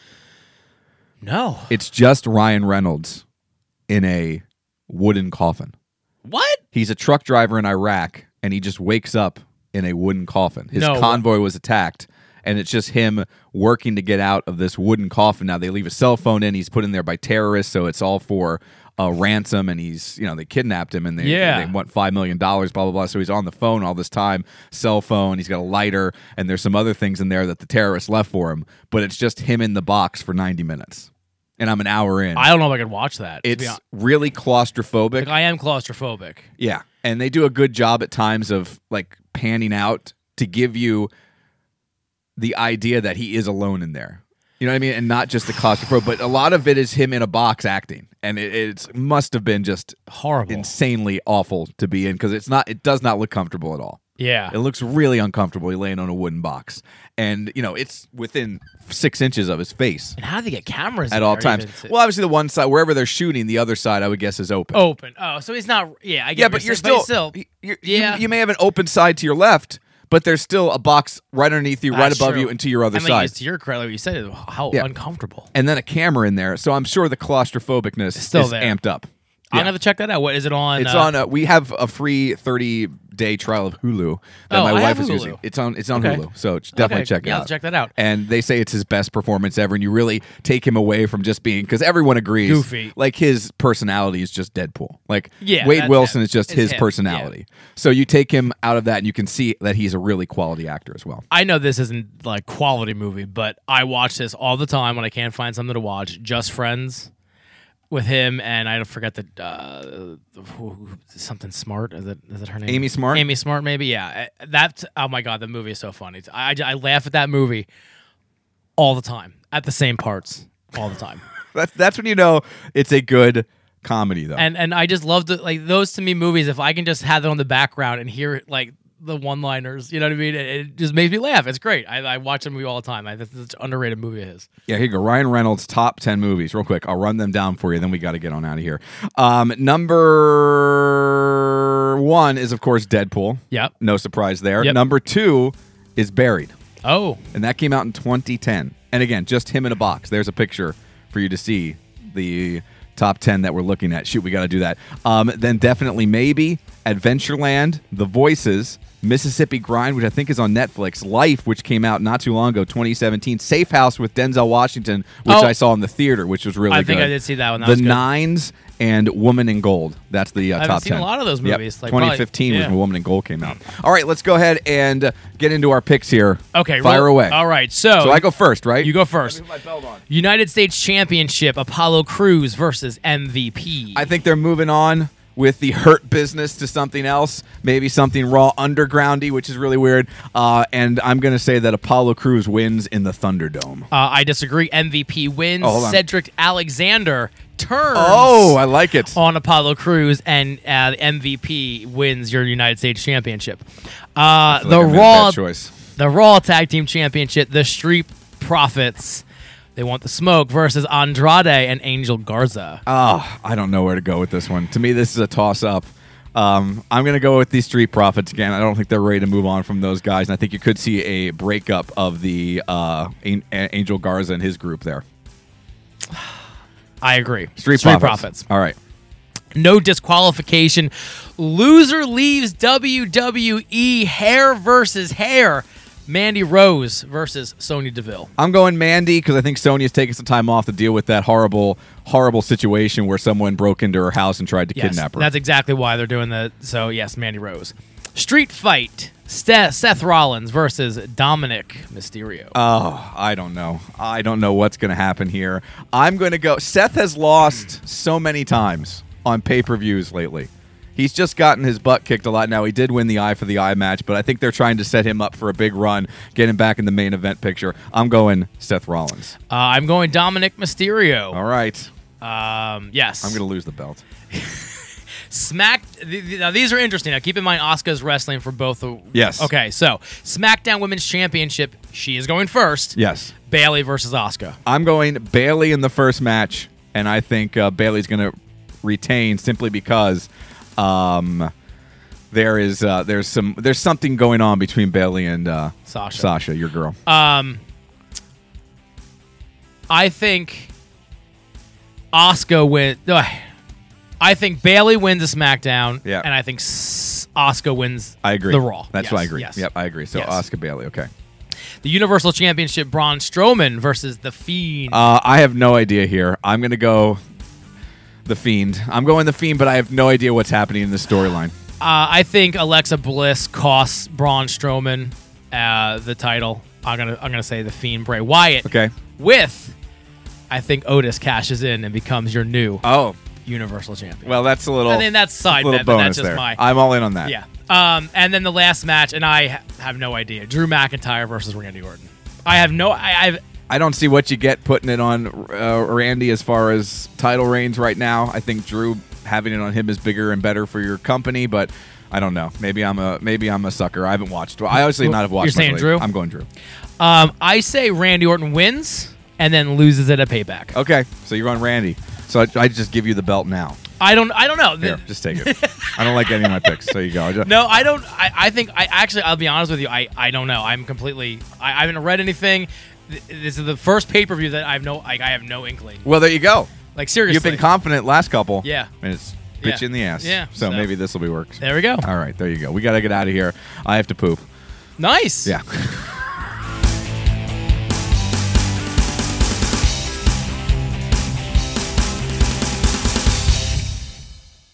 No. It's just Ryan Reynolds in a wooden coffin. What? He's a truck driver in Iraq, and he just wakes up in a wooden coffin. His convoy was attacked, and it's just him working to get out of this wooden coffin. Now, they leave a cell phone in. He's put in there by terrorists, so it's all for a ransom, and he's, they kidnapped him, and they want $5 million, blah, blah, blah. So he's on the phone all this time, cell phone. He's got a lighter, and there's some other things in there that the terrorists left for him, but it's just him in the box for 90 minutes. And I'm an hour in. I don't know if I could watch that. It's really claustrophobic. Like, I am claustrophobic. Yeah. And they do a good job at times of like panning out to give you the idea that he is alone in there. You know what I mean? And not just the claustrophobic, but a lot of it is him in a box acting. And it must have been just horrible, insanely awful to be in, because it does not look comfortable at all. Yeah. It looks really uncomfortable. He's laying on a wooden box. And, it's within 6 inches of his face. And how do they get cameras at all times? Well, obviously the one side, wherever they're shooting, the other side, I would guess, is open. Oh, so he's not, I get but you're still, you may have an open side to your left, but there's still a box right underneath you, right above you, and to your other side. To your credit, what you said, how uncomfortable. And then a camera in there, so I'm sure the claustrophobicness is amped up. I'm going to have to check that out. What is it on? It's on. We have a free 30-day trial of Hulu that my wife is using. It's on Hulu, so definitely check it out. I'll check that out. And they say it's his best performance ever, and you really take him away from just being, because everyone agrees, goofy. Like his personality is just Deadpool. Like Wade Wilson is just his him. personality. Yeah. So you take him out of that, and you can see that he's a really quality actor as well. I know this isn't like quality movie, but I watch this all the time when I can't find something to watch. Just Friends. With him, and I don't forget the something Smart. Is it her name? Amy Smart. Amy Smart, maybe. Yeah. Oh my god, the movie is so funny. I laugh at that movie all the time at the same parts all the time. That's when you know it's a good comedy, though. And I just love those to me movies. If I can just have it on the background and hear like the one-liners, you know what I mean? It just makes me laugh. It's great. I watch that movie all the time. It's an underrated movie of his. Yeah, here you go. Ryan Reynolds' top 10 movies. Real quick, I'll run them down for you, then we got to get on out of here. Number 1 is, of course, Deadpool. Yep. No surprise there. Yep. Number 2 is Buried. Oh. And that came out in 2010. And again, just him in a box. There's a picture for you to see the top 10 that we're looking at. Shoot, we got to do that. Then definitely maybe Adventureland, The Voices, Mississippi Grind, which I think is on Netflix, Life, which came out not too long ago, 2017, Safe House with Denzel Washington, which I saw in the theater, which was really good. I think I did see that one. That The was good. Nines and Woman in Gold. That's the top 10. I've seen a lot of those movies. Yep. Like 2015 was when Woman in Gold came out. All right, let's go ahead and get into our picks here. Okay. Fire away. All right. So I go first, right? You go first. Let me put my belt on. United States Championship, Apollo Crews versus MVP. I think they're moving on with the Hurt Business to something else, maybe something Raw Undergroundy, which is really weird. And I'm going to say that Apollo Crews wins in the Thunderdome. I disagree. MVP wins. Cedric Alexander turns. Oh, I like it. On Apollo Crews, and MVP wins your United States Championship. The Raw Tag Team Championship, the Street Profits. They want the smoke versus Andrade and Angel Garza. Oh, I don't know where to go with this one. To me, this is a toss-up. I'm going to go with the Street Profits again. I don't think they're ready to move on from those guys, and I think you could see a breakup of the Angel Garza and his group there. I agree. Street Profits. All right. No disqualification. Loser leaves WWE. Hair versus hair. Mandy Rose versus Sonya Deville. I'm going Mandy because I think Sonya's taking some time off to deal with that horrible, horrible situation where someone broke into her house and tried to kidnap her. That's exactly why they're doing that. So, yes, Mandy Rose. Street Fight. Seth Rollins versus Dominic Mysterio. Oh, I don't know. I don't know what's going to happen here. I'm going to go. Seth has lost so many times on pay-per-views lately. He's just gotten his butt kicked a lot. Now, he did win the eye for the eye match, but I think they're trying to set him up for a big run, get him back in the main event picture. I'm going Seth Rollins. I'm going Dominic Mysterio. All right. Yes. I'm going to lose the belt. Now, these are interesting. Now, keep in mind, Asuka's wrestling for both. Yes. Okay, so SmackDown Women's Championship, she is going first. Yes. Bayley versus Asuka. I'm going Bayley in the first match, and I think Bayley's going to retain simply because there's something going on between Bayley and Sasha, your girl. I think Asuka wins. I think Bayley wins the SmackDown, and I think Asuka wins I agree. the Raw. That's what I agree. Yes. Yep, I agree. So Asuka, Bayley, okay. The Universal Championship, Braun Strowman versus The Fiend. I have no idea here. I'm going to go The Fiend. I'm going The Fiend, but I have no idea what's happening in the storyline. I think Alexa Bliss costs Braun Strowman the title. I'm gonna say The Fiend, Bray Wyatt. Okay. I think Otis cashes in and becomes your new Universal Champion. Well, that's a little. I mean, that's side bet, but that's just there. my. I'm all in on that. Yeah. And then the last match, and I have no idea. Drew McIntyre versus Randy Orton. I don't see what you get putting it on Randy as far as title reigns right now. I think Drew having it on him is bigger and better for your company, but I don't know. Maybe I'm a sucker. I haven't watched. I obviously not have watched. You're saying Drew? I'm going Drew. I say Randy Orton wins and then loses it at Payback. Okay, so you're on Randy. So I just give you the belt now. I don't know. Here, just take it. I don't like any of my picks, so you go. No, I don't. I think I'll be honest with you. I don't know. I'm completely. I haven't read anything. This is the first pay-per-view that I have no inkling. Well, there you go. Like, seriously. You've been confident last couple. Yeah. And it's bitch in the ass. Yeah. So maybe this will be works. There we go. All right, there you go. We got to get out of here. I have to poop. Nice. Yeah.